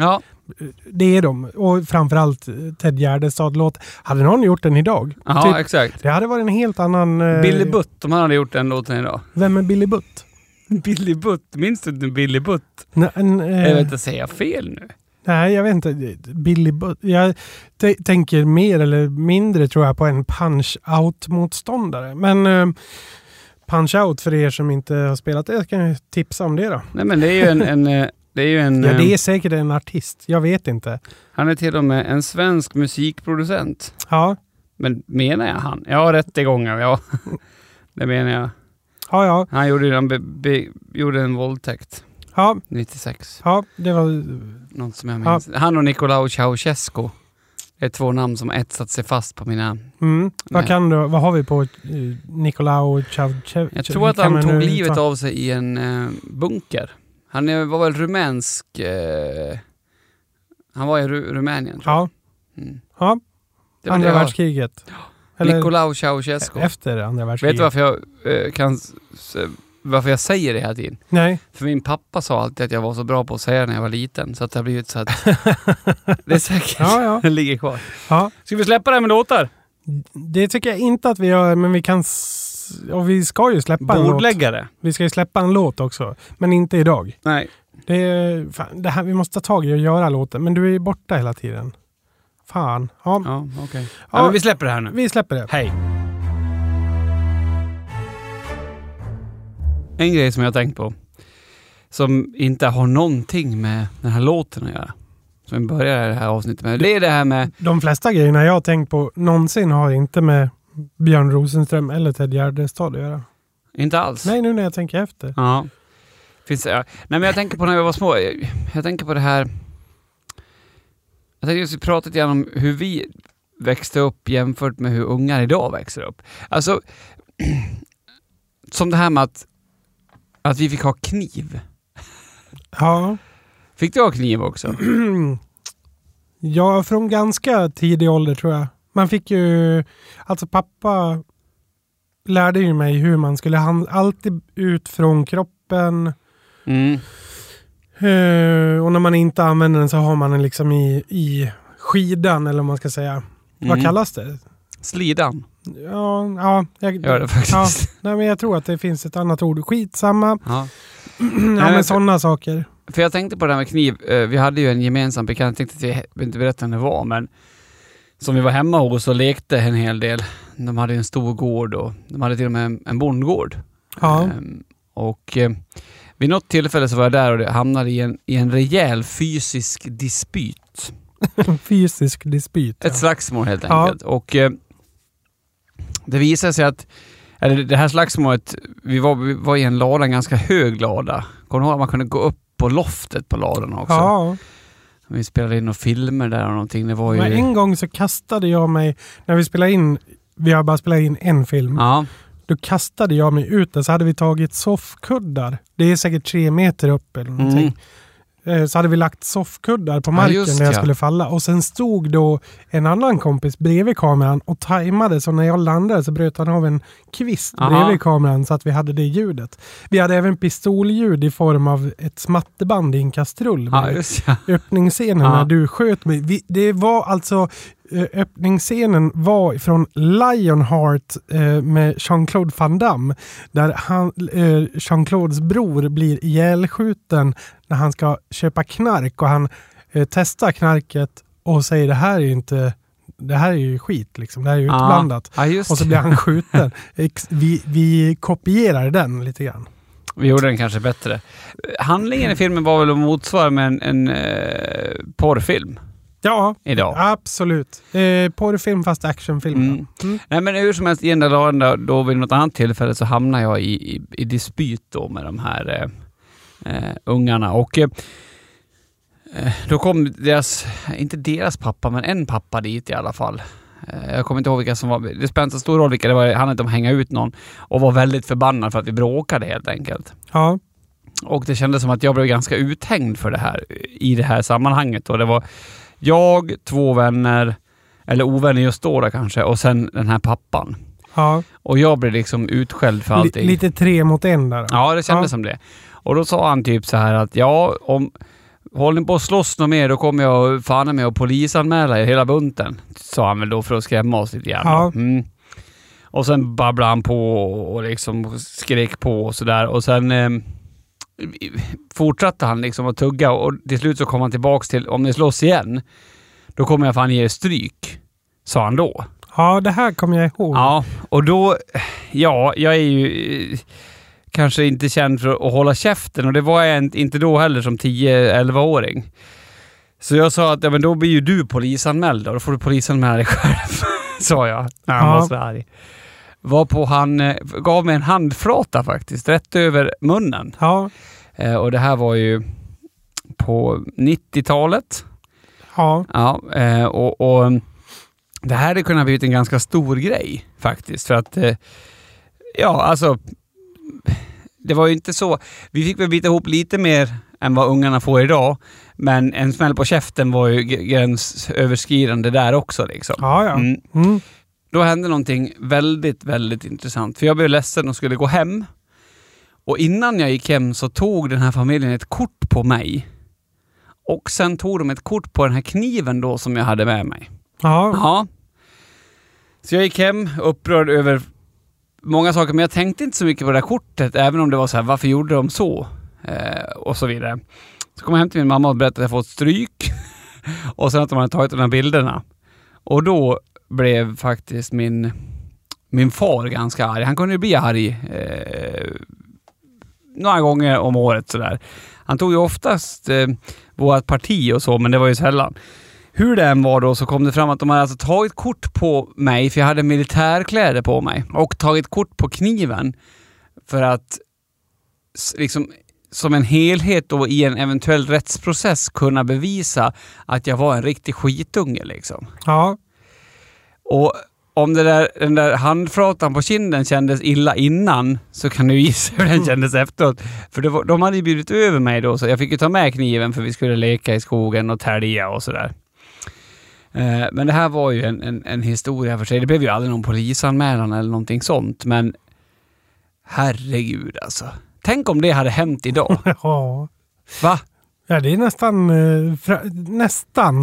B: Det är de. Och framförallt Ted Gärdestad-låt. Hade någon gjort den idag?
A: Ja,
B: typ,
A: exakt.
B: Det hade varit en helt annan... Eh...
A: Billy Butt, om han hade gjort den låten idag.
B: Vem är Billy Butt?
A: Billy Butt, minns du inte Billy Butt?
B: Nej, en, eh...
A: Jag vet inte, säga fel nu.
B: Nej, jag vet inte. Billy Butt. Jag t- tänker mer eller mindre tror jag på en Punch-Out-motståndare. Men eh, Punch-Out för er som inte har spelat det, kan jag tipsa om det då.
A: Nej, men det är ju en... en det är ju en...
B: Ja, det är säkert en artist. Jag vet inte.
A: Han är till och med en svensk musikproducent.
B: Ja.
A: Men menar jag han? Ja, rättegångar, ja. Det menar jag.
B: Ja, ja.
A: Han gjorde, han be, be, gjorde en våldtäkt.
B: Ja.
A: nittiosex.
B: Ja, det var...
A: Något som jag minns. Ja. Han och Nicolae Ceausescu är två namn som etsat sig fast på mina...
B: Mm. Vad kan du, vad har vi på uh, Nicolae Ceausescu?
A: Jag tror att han tog livet ta? av sig i en uh, bunker. Han är, var väl rumänsk... Uh, han var i Ru- Rumänien, tror jag.
B: Ja.
A: Mm.
B: Ja. Andra världskriget.
A: Eller Nicolae Ceausescu.
B: Efter andra världskriget.
A: Vet du varför jag uh, kan... Uh, varför jag säger det här tiden?
B: Nej.
A: För min pappa sa alltid att jag var så bra på att säga när jag var liten. Så att det har blivit så att... det är säkert.
B: Ja, ja.
A: Den ligger kvar.
B: Ja.
A: Ska vi släppa det här med låtar?
B: Det tycker jag inte att vi gör, men vi kan... S- och vi ska ju släppa en låt.
A: Bordläggare.
B: Vi ska ju släppa en låt också. Men inte idag.
A: Nej.
B: Det, är, fan, det här, vi måste ta tag i och göra låten. Men du är borta hela tiden. Fan. Ja,
A: Ja, okej. Okay. Ja,
B: ja,
A: men vi släpper det här nu.
B: Vi släpper det.
A: Hej. En grej som jag har tänkt på, som inte har någonting med den här låten att göra, som vi börjar det här avsnittet med, det är det här med...
B: De flesta grejerna jag har tänkt på någonsin har inte med Björn Rosenström eller Ted Gärdestad att göra.
A: Inte alls?
B: Nej, nu när jag tänker efter.
A: Ja. Finns det, ja. Nej, men jag tänker på när vi var små, jag, jag tänker på det här... Jag tänkte just vi pratat igen om hur vi växte upp jämfört med hur ungar idag växer upp. Alltså, som det här med att Att vi fick ha kniv.
B: Ja.
A: Fick du ha kniv också?
B: Ja, från ganska tidig ålder tror jag. Man fick ju... Alltså pappa lärde ju mig hur man skulle hand, alltid ut från kroppen.
A: Mm.
B: Uh, och när man inte använder den så har man den liksom i, i skidan, eller vad man ska säga. Mm. Vad kallas det?
A: Slidan.
B: Ja, ja. Jag
A: gör det faktiskt.
B: Ja, nej, men jag tror att det finns ett annat ord. Skitsamma.
A: Ja.
B: ja, men, men sådana saker.
A: För jag tänkte på det här med kniv. Vi hade ju en gemensam bekant, jag tänkte att jag inte berätta vem det var, men som vi var hemma hos och lekte en hel del. De hade en stor gård och de hade till och med en, en bondgård.
B: Ja.
A: Ehm, och eh, vid något tillfälle så var jag där och det hamnade i en, i en rejäl fysisk dispyt.
B: fysisk dispyt.
A: Ett
B: ja.
A: slagsmål helt enkelt. Ja. Och eh, det visade sig att eller det här slagsmålet, vi var, vi var i en lada, en ganska hög lada. Kommer du ihåg att man kunde gå upp på loftet på ladan också?
B: Ja.
A: Vi spelade in några filmer där och någonting. Det var ju...
B: Men en gång så kastade jag mig, när vi spelade in, vi har bara spelat in en film.
A: Ja.
B: Då kastade jag mig ut där, så hade vi tagit soffkuddar. Det är säkert tre meter upp eller någonting. Mm. Så hade vi lagt soffkuddar på marken ja, just, när jag ja. skulle falla. Och sen stod då en annan kompis bredvid kameran och tajmade. Så när jag landade så bröt han av en kvist Aha. bredvid kameran så att vi hade det ljudet. Vi hade även pistolljud i form av ett smatterband i en kastrull.
A: Ja, just, ja.
B: Öppningsscenen ja. när du sköt mig. Vi, det var alltså... Öppningsscenen var från Lionheart eh, med Jean-Claude Van Damme, där han, eh, Jean-Claudes bror blir ihjälskjuten när han ska köpa knark, och han eh, testar knarket och säger det här är ju inte det här är ju skit liksom, det här är ju utblandat.
A: Ah, ah,
B: och så blir han skjuten. vi, vi kopierar den lite grann.
A: Vi gjorde den kanske bättre. Handlingen i filmen var väl att motsvara med en, en eh, porrfilm.
B: Ja,
A: idag.
B: Absolut. Eh, porrfilm fast actionfilm.
A: Mm. Mm. Nej, men hur som helst, i den där dagen då, då vid något annat tillfälle så hamnar jag i, i, i dispyt då med de här eh, eh, ungarna. Och eh, då kom deras, inte deras pappa, men en pappa dit i alla fall. Eh, jag kommer inte ihåg vilka som var, det spelar inte så stor roll vilka det var, han inte om att hänga ut någon. Och var väldigt förbannad för att vi bråkade helt enkelt.
B: Ja.
A: Och det kändes som att jag blev ganska uthängd för det här, i det här sammanhanget. Och det var jag, två vänner, eller ovänner just då, då kanske, och sen den här pappan.
B: Ja.
A: Och jag blev liksom utskälld för allting.
B: L- lite tre mot en där.
A: Ja, det kändes ja. som det. Och då sa han typ så här att ja, om håller ni på att slåss något mer, då kommer jag fan med och polisanmäla er hela bunten. Sa han väl då för att skrämma oss lite grann.
B: Ja.
A: Mm. Och sen babblade han på och liksom skrek på och sådär. Och sen eh, fortsatte han liksom att tugga och till slut så kom han tillbaks till, om ni slåss igen, då kommer jag fan ge er stryk, sa han då.
B: Ja, det här kommer jag ihåg.
A: Ja, och då, ja, jag är ju eh, kanske inte känd för att hålla käften, och det var jag inte då heller som tio elva-åring. Så jag sa att ja, men då blir ju du polisanmäld och då får du polisanmäla dig själv, sa jag när han
B: Ja.
A: var så arg. Varpå han eh, gav mig en handflata faktiskt, rätt över munnen.
B: Ja.
A: Eh, och det här var ju på nittiotalet.
B: Ja.
A: Ja, eh, och, och det här hade kunnat bli en ganska stor grej faktiskt. För att, eh, ja alltså, det var ju inte så. Vi fick väl bita ihop lite mer än vad ungarna får idag. Men en smäll på käften var ju gränsöverskridande där också liksom.
B: Ja, ja.
A: Mm.
B: Mm.
A: Då hände någonting väldigt, väldigt intressant. För jag blev ledsen och skulle gå hem. Och innan jag gick hem så tog den här familjen ett kort på mig. Och sen tog de ett kort på den här kniven då som jag hade med mig.
B: Ja.
A: Ja. Så jag gick hem upprörd över många saker. Men jag tänkte inte så mycket på det här kortet. Även om det var så här, varför gjorde de så? Eh, och så vidare. Så kom jag hem till min mamma och berättade att jag fått stryk. Och sen att de hade tagit de här bilderna. Och då blev faktiskt min min far ganska arg. Han kunde ju bli arg eh, några gånger om året sådär. Han tog ju oftast eh, vårt parti och så, men det var ju sällan. Hur det än var då så kom det fram att de hade alltså tagit kort på mig, för jag hade militärkläder på mig, och tagit kort på kniven för att liksom som en helhet då i en eventuell rättsprocess kunna bevisa att jag var en riktig skitunge liksom.
B: Ja.
A: Och om det där, den där handflatan på kinden kändes illa innan, så kan du gissa hur den kändes efteråt. För det var, de hade ju bjudit över mig då, så jag fick ju ta med kniven för vi skulle leka i skogen och tälja och sådär. Eh, men det här var ju en, en, en historia för sig. Det blev ju aldrig någon polisanmälan eller någonting sånt, men herregud alltså. Tänk om det hade hänt idag.
B: Ja.
A: Va?
B: Ja, det är nästan eh, fra, nästan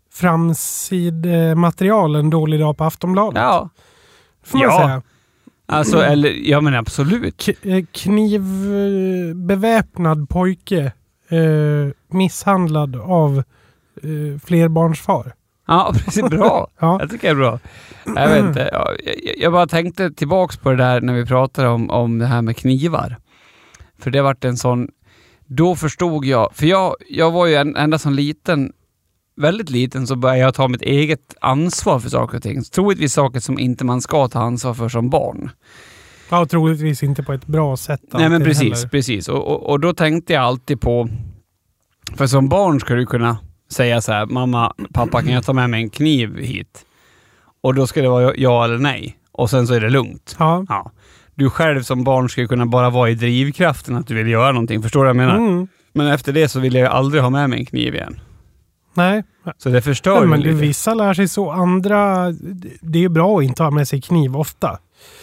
B: framsidmaterial en dålig dag på Aftonbladet.
A: Ja.
B: Får man
A: Ja.
B: säga.
A: Alltså, eller, ja men absolut.
B: K- eh, knivbeväpnad pojke eh, misshandlad av eh, flerbarnsfar.
A: Ja, precis. Bra.
B: Ja.
A: Jag tycker det är bra. Jag vet inte. Ja, jag, jag bara tänkte tillbaks på det där när vi pratade om, om det här med knivar. För det vart en sån... Då förstod jag... För jag, jag var ju en, ända som liten, väldigt liten, så började jag ta mitt eget ansvar för saker och ting. Troligtvis saker som inte man ska ta ansvar för som barn.
B: Ja, troligtvis inte på ett bra sätt.
A: Nej, men precis.
B: Heller.
A: precis. Och, och, och då tänkte jag alltid på... För som barn ska du kunna säga så här: mamma, pappa, kan jag ta med mig en kniv hit? Och då ska det vara ja eller nej. Och sen så är det lugnt.
B: Ja.
A: Ja. Du själv som barn ska kunna bara vara i drivkraften att du vill göra någonting. Förstår du vad jag menar?
B: Mm.
A: Men efter det så vill jag aldrig ha med mig en kniv igen.
B: Nej.
A: Så det förstör
B: Nej,
A: ju
B: men
A: lite.
B: det, vissa lär sig så. Andra, det är bra att inte ha med sig kniv ofta.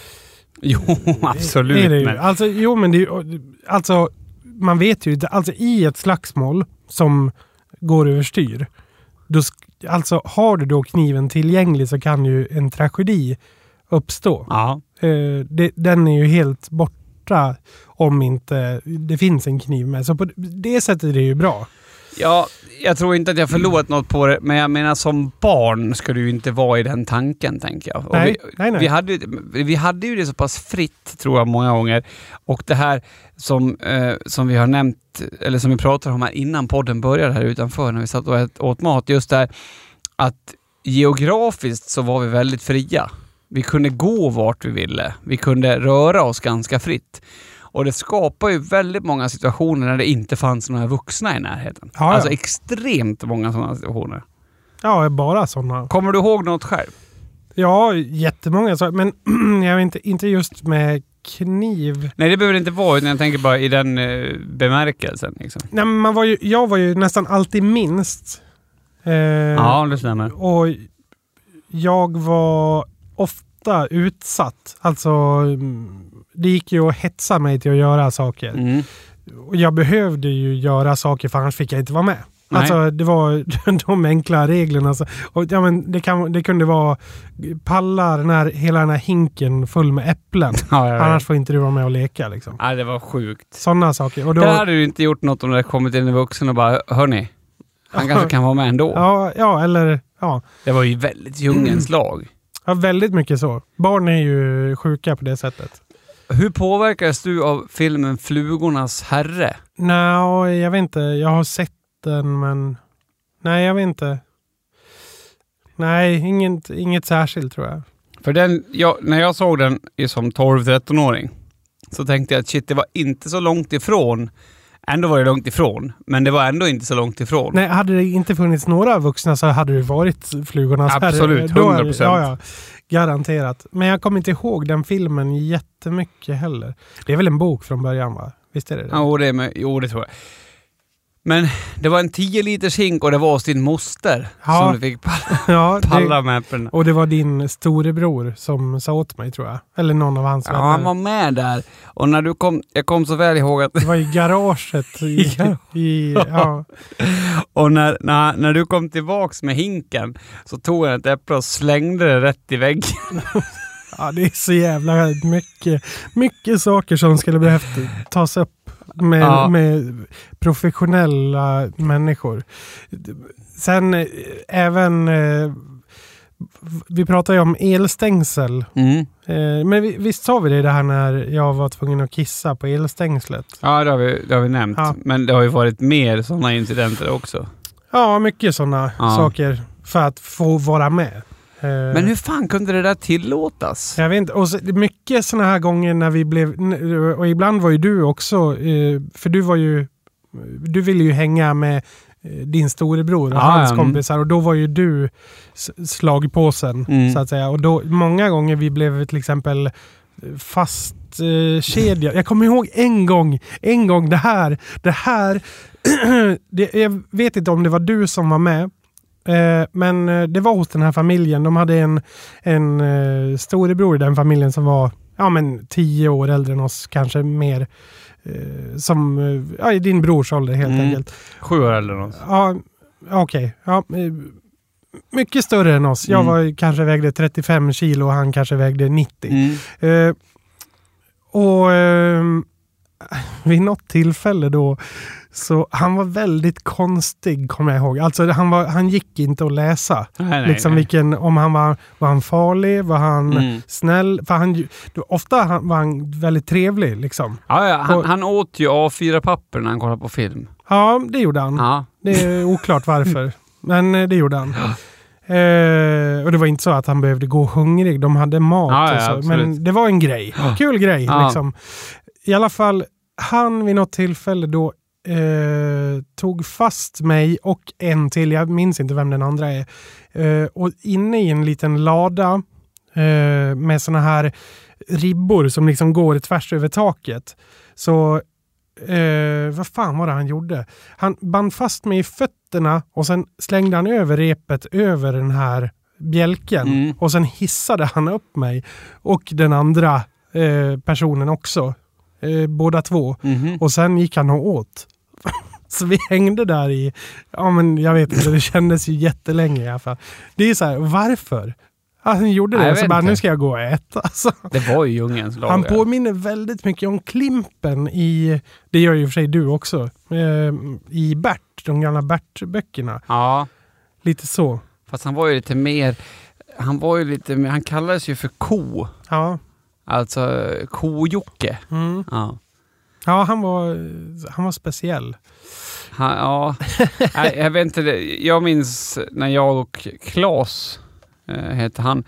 A: Jo, absolut.
B: Det är det ju.
A: Men...
B: Alltså, jo, men det är, alltså, man vet ju inte. Alltså i ett slagsmål som går överstyr, då, alltså har du då kniven tillgänglig så kan ju en tragedi uppstå.
A: Ja.
B: Eh, det, den är ju helt borta om inte det finns en kniv med. Så på det sättet är det ju bra.
A: Ja, jag tror inte att jag förlorat något på det, men jag menar som barn ska du ju inte vara i den tanken, tänker jag. Och
B: Nej,
A: vi,
B: nej, nej.
A: Vi, hade, vi hade ju det så pass fritt, tror jag, många gånger. Och det här som, eh, som vi har nämnt, eller som vi pratade om här innan podden började här utanför, när vi satt och åt, åt mat, just där att geografiskt så var vi väldigt fria. Vi kunde gå vart vi ville. Vi kunde röra oss ganska fritt. Och det skapar ju väldigt många situationer när det inte fanns några vuxna i närheten.
B: Ja, ja.
A: Alltså extremt många sådana situationer.
B: Ja, bara sådana.
A: Kommer du ihåg något själv?
B: Ja, jättemånga saker. Men jag vet inte, inte just med kniv.
A: Nej, det behöver det inte vara, utan jag tänker bara i den eh, bemärkelsen. Liksom.
B: Nej, men man var ju, jag var ju nästan alltid minst. Eh,
A: Ja, det stämmer.
B: Och jag var ofta utsatt. Alltså, det gick ju att hetsa mig till att göra saker.
A: Mm.
B: Och jag behövde ju göra saker, för annars fick jag inte vara med.
A: Nej.
B: Alltså det var de enkla reglerna. Alltså. Och, ja, men det, kan, det kunde vara pallar när hela den här hinken full med äpplen.
A: Ja, ja, ja.
B: Annars får inte du vara med och leka. Liksom.
A: Nej, det var sjukt.
B: Sådana saker. Och då,
A: Det hade du inte gjort något om du hade kommit in i vuxen och bara, hörni, han kanske kan vara med ändå.
B: Ja, ja, eller ja.
A: Det var ju väldigt djungelns lag.
B: Ja, väldigt mycket så. Barn är ju sjuka på det sättet.
A: Hur påverkas du av filmen Flugornas herre?
B: Nej, jag vet inte. Jag har sett den, men... Nej, jag vet inte. Nej, inget, inget särskilt tror jag.
A: För den, jag, när jag såg den som tolv-tretton-åring så tänkte jag att shit, det var inte så långt ifrån. Ändå var det långt ifrån, men det var ändå inte så långt ifrån.
B: Nej, hade det inte funnits några vuxna så hade det varit Flugornas herre.
A: Absolut, hundra procent.
B: Ja, ja, garanterat. Men jag kommer inte ihåg den filmen jättemycket heller. Det är väl en bok från början, va? Visst är det det?
A: Jo, det, är med, jo, det tror jag. Men det var en tio liters hink och det var hos din moster
B: Ja.
A: som du fick palla,
B: Ja,
A: palla
B: det,
A: med äpplen.
B: och det var din storebror som sa åt mig, tror jag. Eller någon av hans
A: Ja,
B: vänner.
A: han var med där. Och när du kom, jag kom så väl ihåg att...
B: Det var i garaget. I, i, ja.
A: Och när, när, när du kom tillbaks med hinken så tog han ett äpple och slängde det rätt i väggen.
B: Ja, det är så jävla mycket, mycket saker som skulle behövt tas upp med,
A: Ja.
B: med professionella människor. Sen eh, även eh, vi pratar ju om elstängsel.
A: Mm.
B: Eh, men vi, visst sa vi det, det här när jag var tvungen att kissa på elstängslet?
A: Ja, det har vi, det har vi nämnt.
B: Ja.
A: Men det har ju varit mer sådana incidenter också.
B: Ja, mycket sådana
A: Ja.
B: saker för att få vara med. Eh,
A: Men hur fan kunde det där tillåtas?
B: Jag vet inte. Och så, mycket såna här gånger när vi blev... Och ibland var ju du också... Eh, för du var ju... Du ville ju hänga med eh, din storebror och
A: Ah,
B: hans
A: ja,
B: kompisar. Och då var ju du s- slagpåsen,
A: Mm.
B: så att säga. Och då, många gånger vi blev till exempel fast eh, kedja. Jag kommer ihåg en gång, en gång det här. Det här... det, jag vet inte om det var du som var med. Eh, men eh, det var hos den här familjen. De hade en, en eh, storebror i den familjen som var ja, men tio år äldre än oss, kanske mer. Eh, som eh, ja, i din brors ålder helt
A: Mm.
B: enkelt.
A: Sju år eller något.
B: Ja, okej. Okay. Ja, eh, mycket större än oss. Jag
A: Mm.
B: var kanske vägde trettiofem kilo och han kanske vägde nittio.
A: Mm.
B: Eh, och eh, vid något tillfälle då så han var väldigt konstig, kommer jag ihåg. Alltså han, var, han gick inte att läsa.
A: Nej, nej,
B: liksom
A: nej.
B: vilken, om han var, var han farlig, var han
A: Mm.
B: snäll. För han, ofta han, var han väldigt trevlig liksom.
A: Ja, ja, han,
B: Och-
A: han åt ju A fyra papper när han kollade på film.
B: Ja, det gjorde han.
A: Ja.
B: Det är oklart varför. Men eh, det gjorde han. Eh, och det var inte så att han behövde gå hungrig. De hade mat
A: Ja, ja,
B: och så.
A: absolut.
B: Men det var en grej. Kul grej.
A: Ja.
B: Liksom. I alla fall, han vid något tillfälle då eh, tog fast mig och en till. Jag minns inte vem den andra är. Eh, och inne i en liten lada eh, med såna här ribbor som liksom går tvärs över taket. Så Eh, vad fan var det han gjorde? Han band fast mig i fötterna och sen slängde han över repet över den här bjälken.
A: Mm.
B: Och sen hissade han upp mig och den andra eh, personen också. Eh, båda två.
A: Mhm.
B: Och sen gick han och åt. Så vi hängde där i, ja men jag vet inte, det kändes ju jättelänge i alla fall. Det är så här, varför? Ja, han gjorde
A: Nej,
B: det
A: jag
B: och så
A: vet
B: bara,
A: inte.
B: nu ska jag gå och äta. Alltså.
A: Det var ju djungelns lag.
B: Han
A: ja.
B: påminner väldigt mycket om Klimpen i, det gör ju för sig du också, eh, i Bert, de gamla Bert-böckerna.
A: Ja,
B: Lite så.
A: fast han var ju lite mer... Han var ju lite mer... Han kallades ju för ko.
B: Ja.
A: Alltså ko-Jocke.
B: Mm.
A: Ja.
B: Ja, han var, han var speciell.
A: Han, ja. Nej, jag vet inte. det- Jag minns när jag och Claes eh, hette han.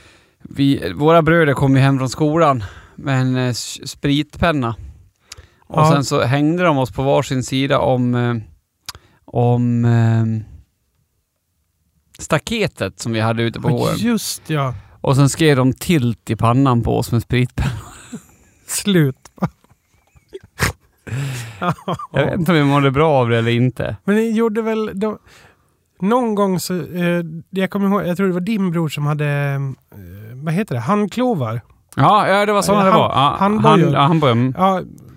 A: Vi, våra bröder kom ju hem från skolan med en eh, s- spritpenna. Och
B: Ja.
A: sen så hängde de oss på varsin sida om eh, om eh, staketet som vi hade ute på
B: Ja,
A: gården.
B: just ja.
A: Och sen skrev de tilt i pannan på oss med spritpenna.
B: Slut.
A: Jag vet inte om vi mådde bra av det eller inte.
B: Men det gjorde väl... De, någon gång så... Eh, jag kommer ihåg, jag tror det var din bror som hade... Eh, vad heter det? Handklovar.
A: Ja, ja det var så
B: Ja,
A: det
B: han-
A: var. Ja,
B: handbojor.
A: han, ja, handbojor. Mm.
B: Ja,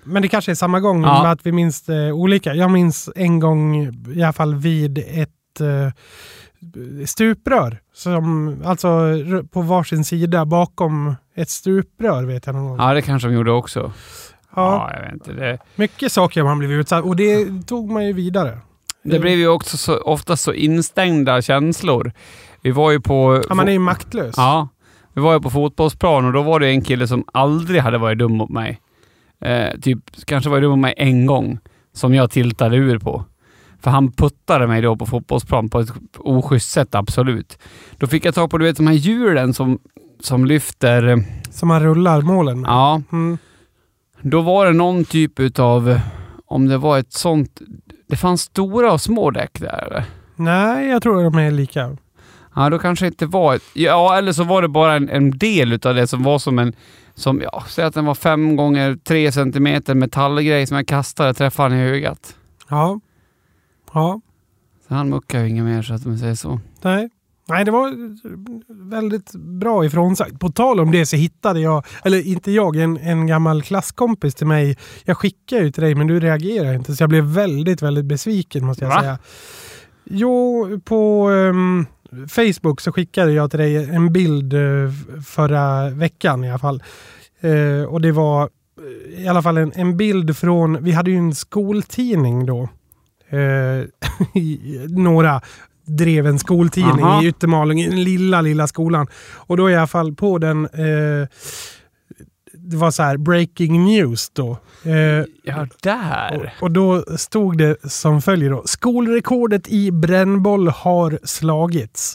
B: men det kanske är samma gång
A: Ja.
B: med att vi minns det olika. Jag minns en gång i alla fall vid ett uh, stuprör. Som, alltså r- på varsin sida bakom ett stuprör vet jag någon gång.
A: Ja, det kanske de gjorde också.
B: Ja.
A: Ja, jag vet inte. Det,
B: Mycket saker man blivit utsatt och det tog man ju vidare.
A: det blev ju också så, ofta så instängda känslor. Vi var ju på...
B: Ja, man är ju maktlös.
A: Ja, vi var ju på fotbollsplan och då var det en kille som aldrig hade varit dum mot mig. Eh, typ, kanske var dum mot mig en gång som jag tiltade ur på. För han puttade mig då på fotbollsplan på ett oschysst sätt, absolut. Då fick jag tag på, du vet, de här hjulen som, som lyfter...
B: Som man rullar målen med.
A: Ja.
B: Mm.
A: Då var det någon typ utav... Om det var ett sånt... Det fanns stora och små däck där, eller?
B: Nej, jag tror att de är lika.
A: Ja, då kanske inte var ett... Ja, eller så var det bara en, en del utav det som var som en... Som, ja, säg att den var fem gånger tre centimeter metallgrej som jag kastade och träffade han i ögat.
B: Ja. Ja.
A: Så han muckade ju inget mer, så att man säger så.
B: Nej. Nej, det var väldigt bra ifrån sagt. På tal om det så hittade jag, eller inte jag, en, en gammal klasskompis till mig. Jag skickade ju till dig men du reagerade inte, så jag blev väldigt, väldigt besviken måste jag
A: Va?
B: säga. Jo, på um, Facebook så skickade jag till dig en bild uh, förra veckan i alla fall. Uh, och det var uh, i alla fall en, en bild från, vi hade ju en skoltidning då. Uh, några drev en skoltidning
A: Aha.
B: i Yttermalung, i den lilla, lilla skolan. Och då i alla fall på den uh, det var så här breaking news då. Uh,
A: Ja, där.
B: och, och då stod det som följer då. Skolrekordet i brännboll har slagits.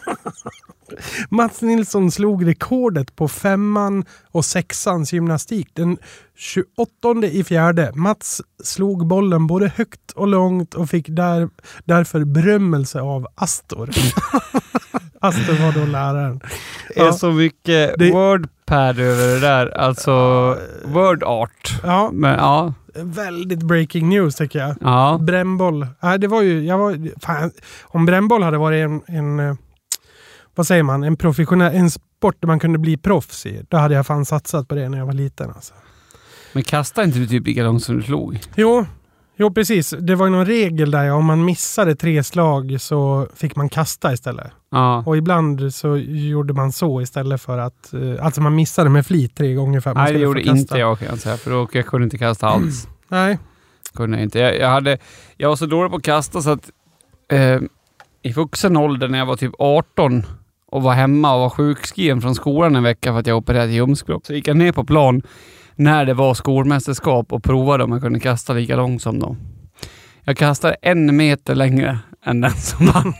B: Mats Nilsson slog rekordet på femman och sexans gymnastik den tjugoåttonde i fjärde. Mats slog bollen både högt och långt och fick där, därför berömmelse av Astor. Astor var då läraren.
A: Det är så mycket
B: Det-
A: wordpad över det där. Alltså, word art.
B: Ja,
A: Men ja,
B: väldigt breaking news tycker jag.
A: ja.
B: Brännboll. Nej, det var ju, jag var, fan, om brännboll hade varit en, en eh, vad säger man, en professionell, en sport där man kunde bli proffs i, då hade jag fan satsat på det när jag var liten alltså.
A: Men kastade inte du typ lika långt som du slog?
B: Jo, jo precis. Det var ju någon regel där, ja, om man missade tre slag så fick man kasta istället.
A: Ja.
B: Och ibland så gjorde man så istället för att, eh, alltså man missade med flit tre gånger för att man
A: Nej, det
B: skulle
A: gjorde
B: få kasta.
A: inte jag kan jag säga, för då jag kunde inte kasta alls.
B: Nej.
A: Kunde jag inte. Jag, jag, hade, jag var så dålig på att kasta så att eh, i vuxen ålder när jag var typ arton och var hemma och var sjukskriven från skolan en vecka för att jag opererade ljumskbråck, så gick jag ner på plan när det var skolmästerskap och provade om jag kunde kasta lika långt som dem. Jag kastade en meter längre än den som vann.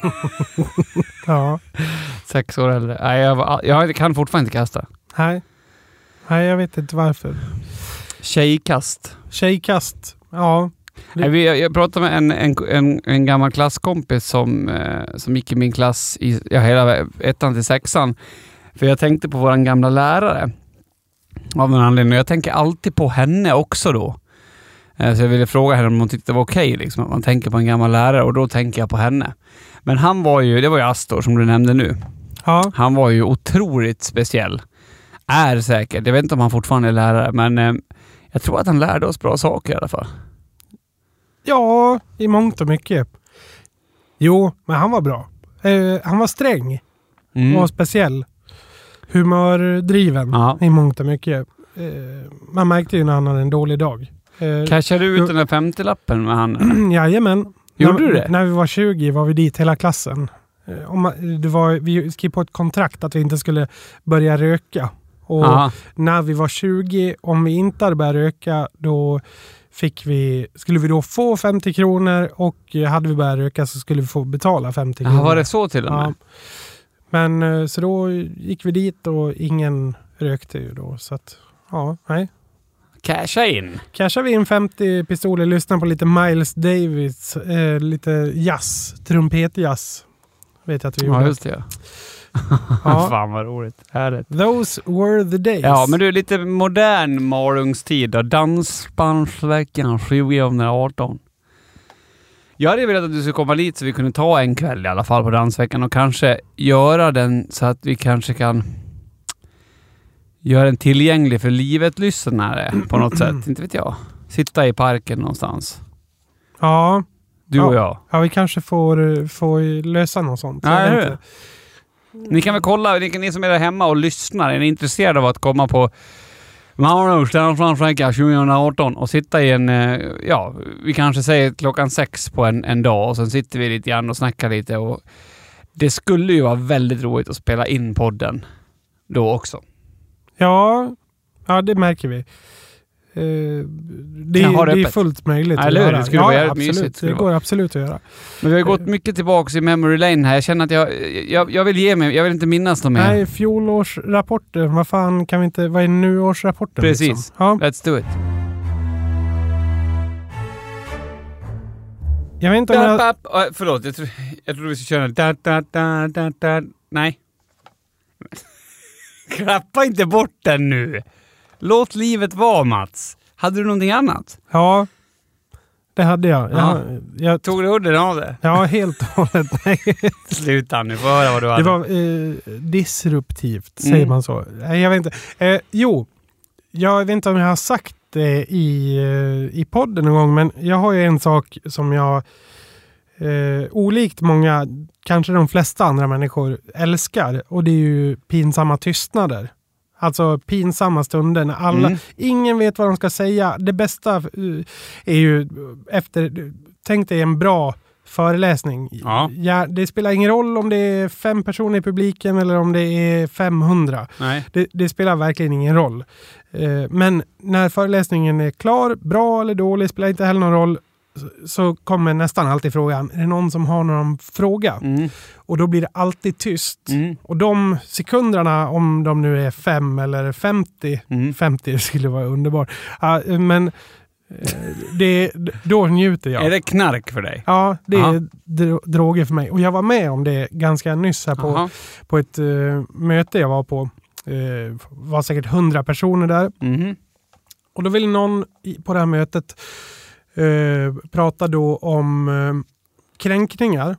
B: Ja.
A: Sex år äldre. Nej, jag, var, jag kan fortfarande inte kasta.
B: Nej. Nej, jag vet inte varför.
A: Tjejkast.
B: Tjejkast. Ja.
A: Nej, vi- jag, jag pratade med en, en, en, en gammal klasskompis som, eh, som gick i min klass i ja, hela ettan till sexan. För jag tänkte på våran gamla lärare. Av en anledning. Jag tänker alltid på henne också då. Eh, så jag ville fråga henne om hon tyckte det var okej. Liksom, att man tänker på en gammal lärare och då tänker jag på henne. Men han var ju, det var ju Astor som du nämnde nu.
B: Ja.
A: Han var ju otroligt speciell. Är säkert. Jag vet inte om han fortfarande är lärare, men eh, jag tror att han lärde oss bra saker i alla fall.
B: Ja, i mångt och mycket. Jo, men han var bra. Eh, han var sträng
A: Mm.
B: och speciell. Humördriven
A: Ja.
B: i mångt och mycket. Eh, man märkte ju när han hade en dålig dag. Eh,
A: Cashade du ut den där femtiolappen med han?
B: jajamän.
A: Gjorde
B: när,
A: du det?
B: När vi var tjugo var vi dit hela klassen. Eh, om man, det var, vi skrev på ett kontrakt att vi inte skulle börja röka. Och
A: Aha.
B: när vi var tjugo, om vi inte hade börjat röka, då fick vi, skulle vi då få femtio kronor och hade vi börjat röka så skulle vi få betala femtio kronor.
A: Ja, var det så till och med?
B: Ja. Men eh, så då gick vi dit och ingen rökte ju då. Så att, ja, nej.
A: Casha in.
B: Cashade vi in femtio pistoler, lyssnade på lite Miles Davis, eh, lite jazz, trumpetjazz. Vet jag att vi gjorde.
A: Ja, just det.
B: Ja.
A: Fan vad roligt. Härligt.
B: Those were the days.
A: Ja, men du är lite modern Malungstid då. Dansbandsveckan tjugo arton. Jag hade velat att du skulle komma dit så vi kunde ta en kväll i alla fall på dansveckan och kanske göra den så att vi kanske kan gör en tillgänglig för livet-lyssnare på något sätt. Inte vet jag. Sitta i parken någonstans.
B: Ja.
A: Du
B: ja.
A: och jag.
B: Ja, vi kanske får, får lösa något sånt.
A: Ja,
B: jag
A: vet inte. Ni kan väl kolla, ni, ni som är där hemma och lyssnar, är ni intresserade av att komma på tjugo arton och sitta i en, ja, vi kanske säger klockan sex på en, en dag och sen sitter vi lite grann och snackar lite och det skulle ju vara väldigt roligt att spela in podden då också.
B: Ja, ja det märker vi. Uh, det, det är fullt möjligt
A: ja,
B: att göra.
A: Det skulle
B: ja,
A: vara
B: absolut.
A: mysigt.
B: Det, det går absolut att göra.
A: Men vi har gått mycket tillbaka i memory lane här. Jag känner att jag, jag, jag vill ge mig, jag vill inte minnas något mer.
B: Nej, fjolårsrapporter. Vad fan kan vi inte, vad är nuårsrapporten?
A: Precis.
B: Liksom? Ja.
A: Let's do it.
B: Jag vet inte om jag...
A: Uh, förlåt, jag tror, jag tror vi ska köra da, da, da, da, da. Nej. Klappa inte bort den nu. Låt livet vara, Mats. Hade du någonting annat?
B: Ja, det hade jag.
A: Ja.
B: jag, jag
A: Tog du udden av det?
B: Ja, helt och hållet. Nej.
A: Sluta nu, få höra vad du hade.
B: Det var eh, disruptivt, säger mm. man så. Jag vet inte. Eh, jo, jag vet inte om jag har sagt det i, eh, i podden någon gång, men jag har ju en sak som jag eh, olikt många, kanske de flesta andra människor älskar, och det är ju pinsamma tystnader. Alltså pinsamma stunder när alla, mm. ingen vet vad de ska säga. Det bästa uh, är ju efter, tänk dig en bra föreläsning.
A: Ja.
B: Ja, det spelar ingen roll om det är fem personer i publiken eller om det är femhundra.
A: Nej.
B: Det, det spelar verkligen ingen roll. Uh, men när föreläsningen är klar, bra eller dålig, spelar inte heller någon roll. Så kommer nästan alltid frågan, är det någon som har någon fråga? Mm. Och då blir det alltid tyst. Mm. Och de sekunderna, om de nu är fem eller femtio, mm. femtio skulle vara underbart. Uh, men uh, det, då njuter jag.
A: Är det knark för dig?
B: Ja, det Aha. är dro- droger för mig. Och jag var med om det ganska nyss här på, på ett uh, möte jag var på. Uh, var säkert hundra personer där. Mm. Och då ville någon i, på det här mötet Uh, pratar då om uh, kränkningar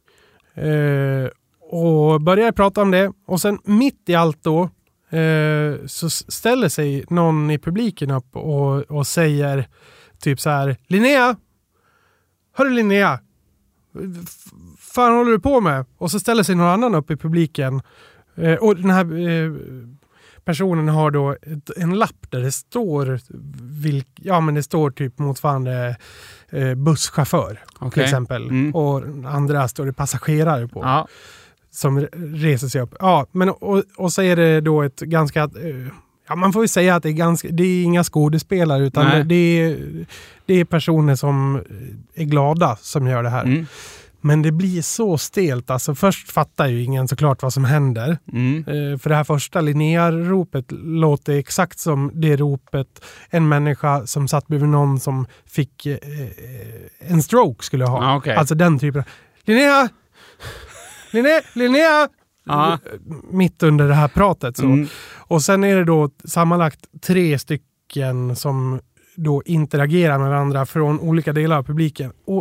B: uh, och börjar prata om det, och sen mitt i allt då uh, så ställer sig någon i publiken upp och, och säger typ så här: Linnea, hörru Linnea, f- fan håller du på med? Och så ställer sig någon annan upp i publiken uh, och den här uh, personen har då ett, en lapp där det står vilk, ja men det står typ motsvarande eh, busschaufför okay. till exempel. Mm. Och andra står det passagerare på. Ja. Som reser sig upp. Ja, men och, och så är det då ett ganska eh, ja, man får ju säga att det är ganska, det är inga skådespelare utan det, det är det är personer som är glada som gör det här. Mm. Men det blir så stelt. Alltså först fattar ju ingen såklart vad som händer. Mm. Eh, för det här första Linnea-ropet låter exakt som det ropet en människa som satt bredvid någon som fick eh, en stroke skulle ha.
A: Ah, okay.
B: Alltså den typen. Linnea! Linnea! Linnea!
A: Ah.
B: Mitt under det här pratet. Så.
A: Mm.
B: Och sen är det då sammanlagt tre stycken som då interagerar med varandra från olika delar av publiken. Och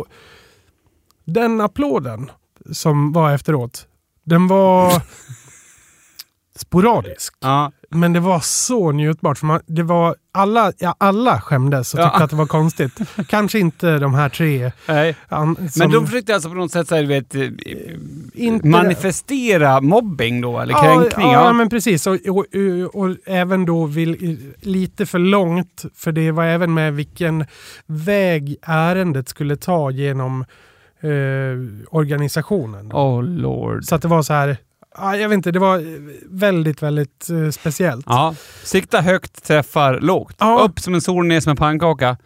B: den applåden som var efteråt, den var sporadisk. Ja. Men det var så njutbart. För man, det var alla, ja, alla skämdes och tyckte ja. att det var konstigt. Kanske inte de här tre. Nej. An, som,
A: men de försökte alltså på något sätt så här, vet, inte, manifestera mobbing då, eller
B: ja,
A: kränkning.
B: Ja, ja, men precis. Och, och, och, och även då vill, lite för långt, för det var även med vilken väg ärendet skulle ta genom Eh, organisationen.
A: Oh lord.
B: Så att det var så här, ah, jag vet inte, det var väldigt, väldigt eh, speciellt.
A: Ja, sikta högt, träffar lågt. Ja. Upp som en sol, ner som en pannkaka.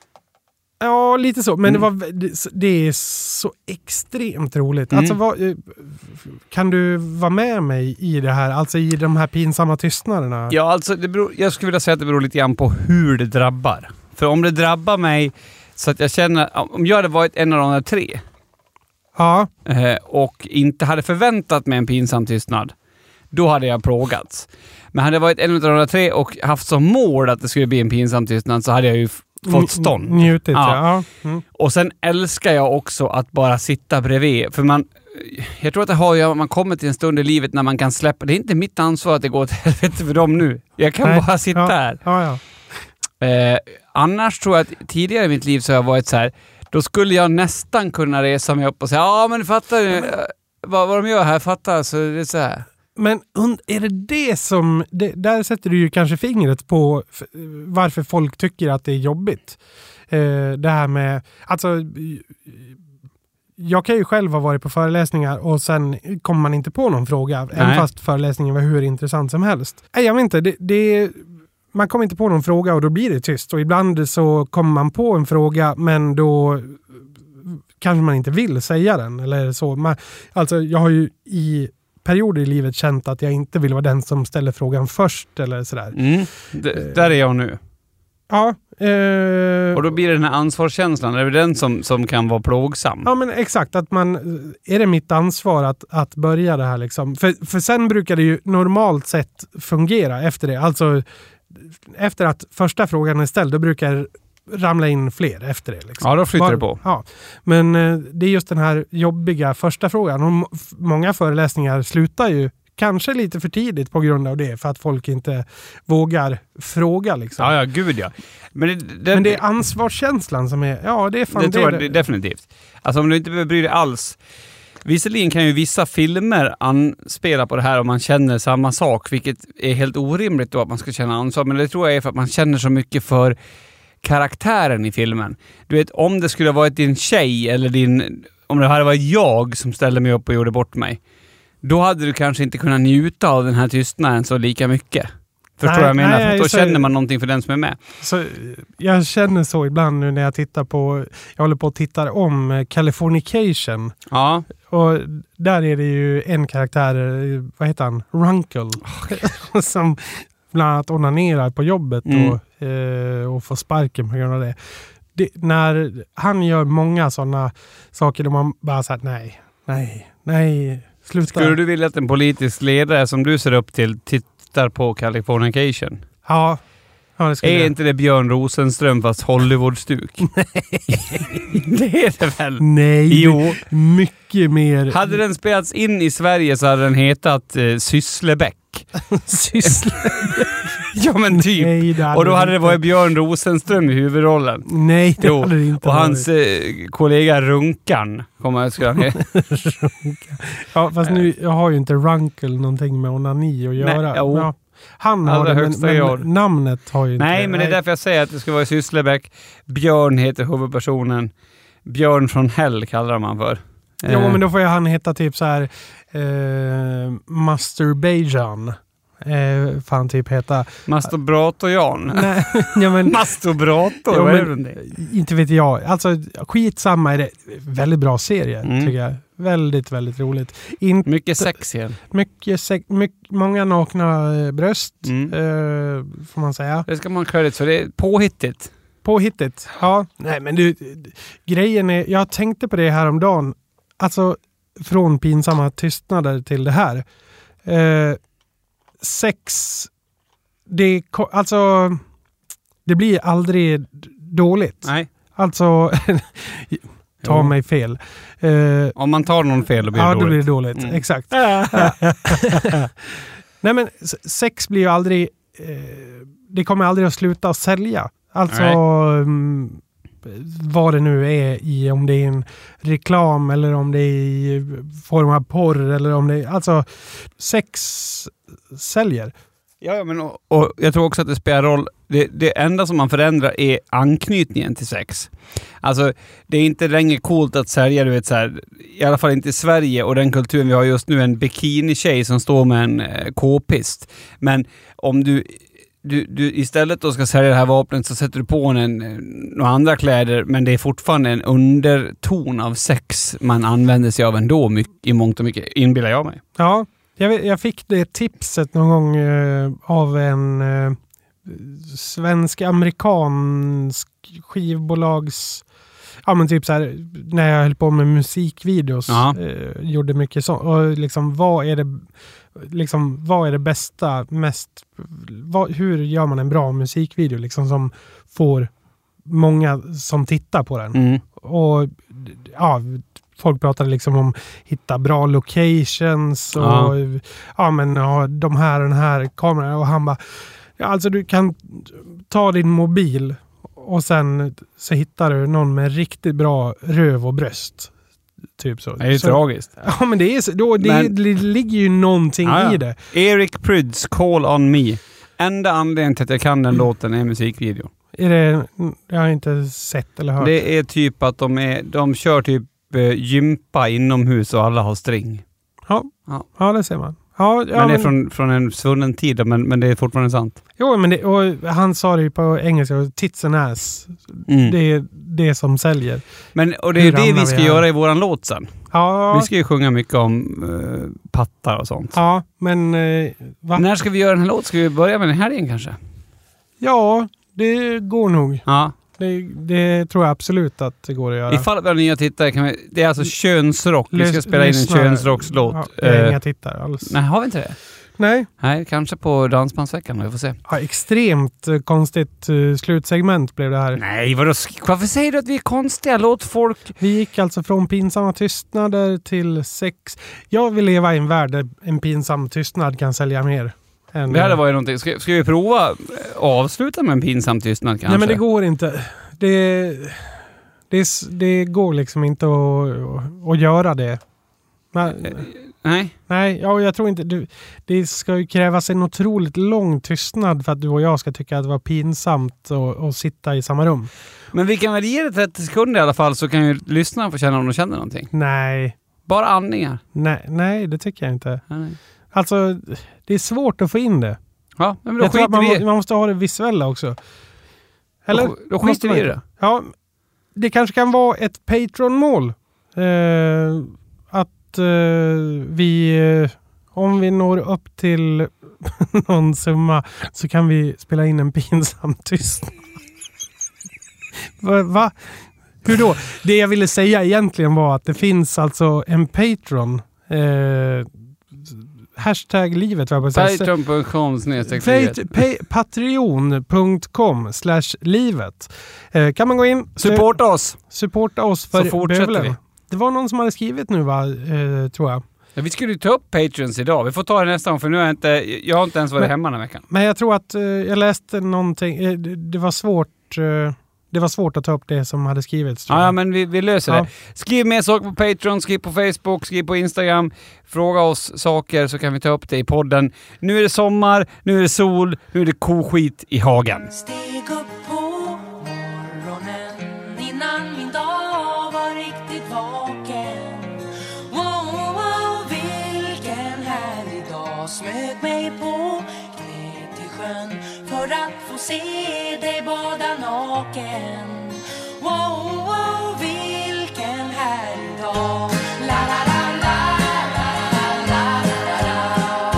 B: Ja, lite så. Men mm. det, var, det, det är så extremt roligt. Mm. Alltså, vad, kan du vara med mig i det här? Alltså i de här pinsamma tystnaderna?
A: Ja, alltså det beror, jag skulle vilja säga att det beror lite grann på hur det drabbar. För om det drabbar mig så att jag känner, om jag hade varit en av de här tre
B: ja.
A: eh, och inte hade förväntat mig en pinsam tystnad, då hade jag plågats. Men hade jag varit en av de här tre och haft som mål att det skulle bli en pinsam tystnad, så hade jag ju f- fått stånd.
B: Njutit,
A: ja.
B: ja. Mm.
A: Och sen älskar jag också att bara sitta bredvid. För man, jag tror att det har ju, man kommer till en stund i livet när man kan släppa. Det är inte mitt ansvar att det går till helvete för dem nu. Jag kan
B: Nej.
A: bara sitta
B: ja.
A: här.
B: Ja, ja.
A: Eh, annars tror jag att tidigare i mitt liv så har jag varit så här. Då skulle jag nästan kunna resa mig upp och säga ja men fattar du vad, vad de gör här, fattar så det är så här.
B: Men är det det som, det, där sätter du ju kanske fingret på f- varför folk tycker att det är jobbigt. Eh, det här med, alltså jag kan ju själv ha varit på föreläsningar och sen kommer man inte på någon fråga,
A: Nej.
B: även fast föreläsningen var hur intressant som helst. Nej, jag vet inte, det, det man kommer inte på någon fråga och då blir det tyst. Och ibland så kommer man på en fråga men då kanske man inte vill säga den eller så. Man, alltså jag har ju i perioder i livet känt att jag inte vill vara den som ställer frågan först eller sådär.
A: Mm. D- där är jag nu.
B: Ja. Eh,
A: och då blir det den här ansvarskänslan, är det den som, som kan vara plågsam?
B: Ja men exakt, att man, är det mitt ansvar att, att börja det här liksom? För, för sen brukar det ju normalt sett fungera efter det. Alltså efter att första frågan är ställd, då brukar ramla in fler efter det. Liksom.
A: Ja, då flyttar
B: Bara,
A: det på.
B: Ja. Men eh, det är just den här jobbiga första frågan. Och m- många föreläsningar slutar ju kanske lite för tidigt på grund av det. För att folk inte vågar fråga. Liksom.
A: Ja, ja, gud ja. Men det, det,
B: Men det är ansvarskänslan som är... Ja, det är fan
A: det.
B: det.
A: tror jag det, definitivt. Alltså om du inte behöver bry dig alls. Visserligen kan ju vissa filmer anspela på det här om man känner samma sak. Vilket är helt orimligt då att man ska känna ansvar. Men det tror jag är för att man känner så mycket för karaktären i filmen. Du vet, om det skulle ha varit din tjej eller din... Om det hade varit jag som ställde mig upp och gjorde bort mig. Då hade du kanske inte kunnat njuta av den här tystnaden så lika mycket. Förstår
B: Nej,
A: vad jag menar?
B: nej,
A: För då
B: så-
A: känner man någonting för den som är med.
B: Så jag känner så ibland nu när jag tittar på... Jag håller på att titta om eh, Californication.
A: Ja.
B: Och där är det ju en karaktär, eh, vad heter han? Runkle. som bland annat onanerar på jobbet
A: Mm.
B: och, eh, och får sparken på grund av det. det. När han gör många sådana saker då man bara säger nej, nej, nej, sluta.
A: Skulle du vilja att en politisk ledare som du ser upp till tittar på Californication?
B: Ja, ja det skulle
A: Är
B: jag.
A: inte det Björn Rosenström fast Hollywood-stuk? Det är det väl?
B: Nej,
A: Jo.
B: mycket mer.
A: Hade den spelats in i Sverige så hade den hetat eh, Sysslebäck.
B: Syssla.
A: Ja men typ.
B: Nej, det hade
A: Och då hade det
B: inte.
A: varit Björn Rosenström i huvudrollen.
B: Nej, det
A: Jo,
B: hade det inte
A: och
B: varit.
A: hans eh, kollega Runkan kommer jag ska heta.
B: Ja, fast nu jag har ju inte Runkle någonting med onani att göra.
A: Nej, jo.
B: Ja, han har
A: Allra
B: det, men,
A: högsta grad.
B: men namnet har ju inte...
A: Nej, men det är därför jag säger att det ska vara Sysslebäck. Björn heter huvudpersonen. Björn från Hell kallar man för.
B: Jo,
A: Eh,
B: men då får jag han heta typ så här eh, Masturbajan. Eh, fan typ heta...
A: Masturbrator Jan.
B: Nej, ja, men,
A: Masturbrator,
B: Jo,
A: vad är
B: men-
A: det?
B: inte vet jag. Alltså skitsamma är det. Väldigt bra serie
A: Mm.
B: tycker jag. Väldigt, väldigt roligt. In,
A: Mycket sex igen.
B: mycket, sex- mycket, många nakna eh, bröst
A: Mm.
B: eh, får man säga.
A: Det ska man ha credit för. Det är påhittigt.
B: Påhittigt. Ja. Nej, men du, grejen är, jag tänkte på det här om dagen. Alltså, från pinsamma tystnader till det här. Eh, sex, det, ko- alltså, det blir aldrig dåligt.
A: Nej.
B: Alltså, ta
A: Jo.
B: mig fel. Eh,
A: Om man tar någon fel då blir
B: ja,
A: det
B: då
A: dåligt.
B: blir det dåligt.
A: Mm.
B: Exakt. Nej, men s- sex blir ju aldrig... Eh, det kommer aldrig att sluta sälja. Alltså,
A: Nej.
B: mm, vad det nu är i, om det är en reklam eller om det är i form av porr eller om det är... Alltså, sex säljer.
A: Ja, ja, men och, och jag tror också att det spelar roll. Det, det enda som man förändrar är anknytningen till sex. Alltså, det är inte längre coolt att sälja, du vet så här, i alla fall inte i Sverige och den kulturen vi har just nu, en bikini-tjej som står med en eh, k-pist. Men om du, du, du istället då ska sälja det här vapnet så sätter du på en, en, några andra kläder, men det är fortfarande en underton av sex man använder sig av ändå mycket, i mångt och mycket, inbillar jag mig.
B: Ja, jag, vet- jag fick det tipset någon gång eh, av en eh, svensk-amerikansk skivbolags... Ja, men typ så här, när jag höll på med musikvideos,
A: Ja.
B: eh, gjorde mycket sånt. Och liksom, vad är det, liksom, vad är det bästa, mest... Vad, hur gör man en bra musikvideo liksom, som får många som tittar på den?
A: Mm.
B: Och ja, folk pratade liksom om hitta bra locations och
A: Ja.
B: ja, men ja, de här den här kameran och han bara ja, alltså du kan ta din mobil och sen så hittar du någon med riktigt bra röv och bröst. Typ så.
A: Det är ju
B: så,
A: tragiskt.
B: Ja, men det, är, så- då, det,
A: Men-
B: det ligger ju någonting
A: Ja, ja.
B: i det.
A: Eric Pryds Call on Me. Enda anledningen till att jag kan den låten är musikvideo.
B: Är det, jag har inte sett eller hört.
A: Det är typ att de, är, de kör typ eh, gympa inomhus och alla har string.
B: Ja.
A: Ja.
B: Ja, det ser man. Ja, ja,
A: men det är
B: men-
A: från, från en svunnen tid, men, men det är fortfarande sant.
B: Jo, men det, och han sa det ju på engelska, tits and ass.
A: Mm.
B: Det är det som säljer.
A: Men, och det är
B: Hur
A: ju det
B: hamnar
A: vi ska
B: vi här?
A: göra i våran låt sen.
B: Ja,
A: Vi ska ju sjunga mycket om eh, pattar och sånt.
B: ja men eh, va?
A: När ska vi göra den här låten? Ska vi börja med den här igen kanske?
B: Ja, det går nog.
A: Ja.
B: Det, det tror jag absolut att det går att göra.
A: Ifall vi har nya tittare kan vi... Det är alltså könsrock. Vi ska
B: Lys-
A: spela in en
B: lyssnare.
A: könsrockslåt.
B: Ja, jag har
A: Eh,
B: inga tittare alls.
A: Nej, har vi inte det?
B: Nej.
A: Nej, kanske på Dansbandsveckan då, vi får se.
B: Ja, extremt eh, konstigt uh, slutsegment blev det här.
A: Nej, vadå? Varför säger du att vi är konstiga? Låt folk...
B: Vi gick alltså från pinsamma tystnader till sex. Jag vill leva i en värld där en pinsam tystnad kan sälja mer. Än,
A: Det hade varit någonting. Ska, ska vi prova att avsluta med en pinsam tystnad kanske?
B: Nej, men det går inte. Det, det, är- det går liksom inte att, att göra det. Men,
A: Nej.
B: nej, ja, jag tror inte... Du, det ska ju krävas en otroligt lång tystnad för att du och jag ska tycka att det var pinsamt att, att sitta i samma rum.
A: Men vi kan väl ge det trettio sekunder i alla fall, så kan ju lyssnarna få känna om de känner någonting.
B: Nej,
A: Bara andningar.
B: nej, nej, det tycker jag inte.
A: Nej.
B: Alltså, det är svårt att få in det.
A: Ja, men då
B: Jag tror
A: skiter
B: att man,
A: vi i
B: må-
A: det.
B: man måste ha det visuella också. Eller?
A: Då, då
B: Måste
A: skiter
B: man
A: vi i
B: inte?
A: det.
B: Ja, det kanske kan vara ett Patreon-mål. Eh, att eh, vi, eh, om vi når upp till någon summa så kan vi spela in en pinsam tystnad. Va? Va? Hur då? Det jag ville säga egentligen var att det finns alltså en Patreon. Eh, hashtag livet. Var jag på att säga.
A: Patreon punkt com snedstreck
B: Pat- pa- Patreon punkt com slash livet. Eh, kan man gå in,
A: Supporta oss!
B: supporta oss
A: Så
B: för
A: fortsätter
B: bövelen.
A: vi.
B: Det var någon som hade skrivit nu va, eh, tror jag.
A: Ja, vi skulle ju ta upp Patreons idag. Vi får ta det nästa gång, för nu har jag inte... Jag har inte ens varit
B: Men-
A: hemma den här veckan.
B: Men jag tror att eh, jag läste någonting, eh, det, det var svårt eh, det var svårt att ta upp det som hade skrivits. tror
A: Ja,
B: jag.
A: ja, men vi, vi löser
B: Ja.
A: det. Skriv mer saker på Patreon, skriv på Facebook, skriv på Instagram. Fråga oss saker så kan vi ta upp det i podden. Nu är det sommar, nu är det sol, nu är det koskit i hagen.
C: Steg upp på morgonen innan min dag var riktigt vaken. Wow, wow, vilken härlig dag. Smög mig på knä till sjön för att få se dig bada naken. Wow, wow, vilken härlig dag. La, la, la, la, la, la, la, la, la.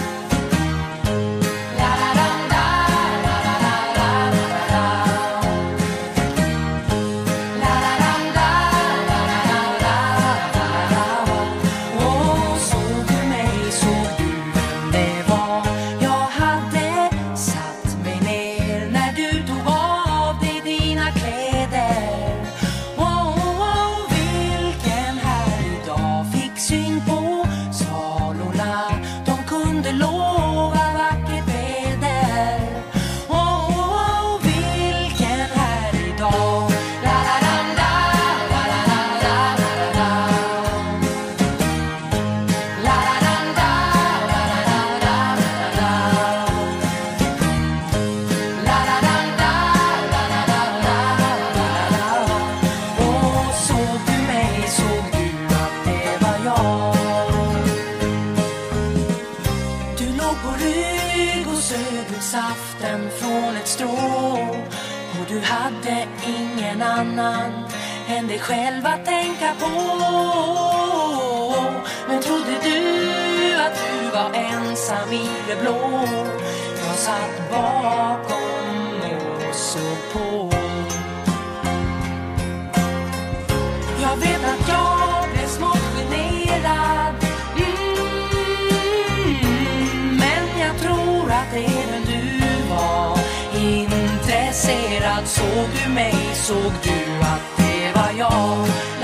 C: La, la, la, la, la, la, la, la, la. La, la, la, la, la, la, la, la. Åh, såg du mig, såg du vem det var? Jag hade satt mig ner när du tog av dig dina kläder. Åh, åh, vilken härlig dag. Fick syn på svalorna. De kunde lova vackert väder. Åh, åh, vilken härlig dag. La, la, la, la, la, la, la, la, la. La, la, la, la, la, la, la, la, la. La, la, la, la, la, la, la, la, la. Åh, såg du mig, såg du att det var jag? Du låg på rygg och sög ut saften från ett strå. Och du hade ingen annan än dig själv att tänka på. Men trodde du att du var ensam i det blå? Jag satt bakom och såg på. Jag vet att jag blev smått generad. Mm, men jag tror att även du var intresserad. Såg du mig, såg du att det var jag?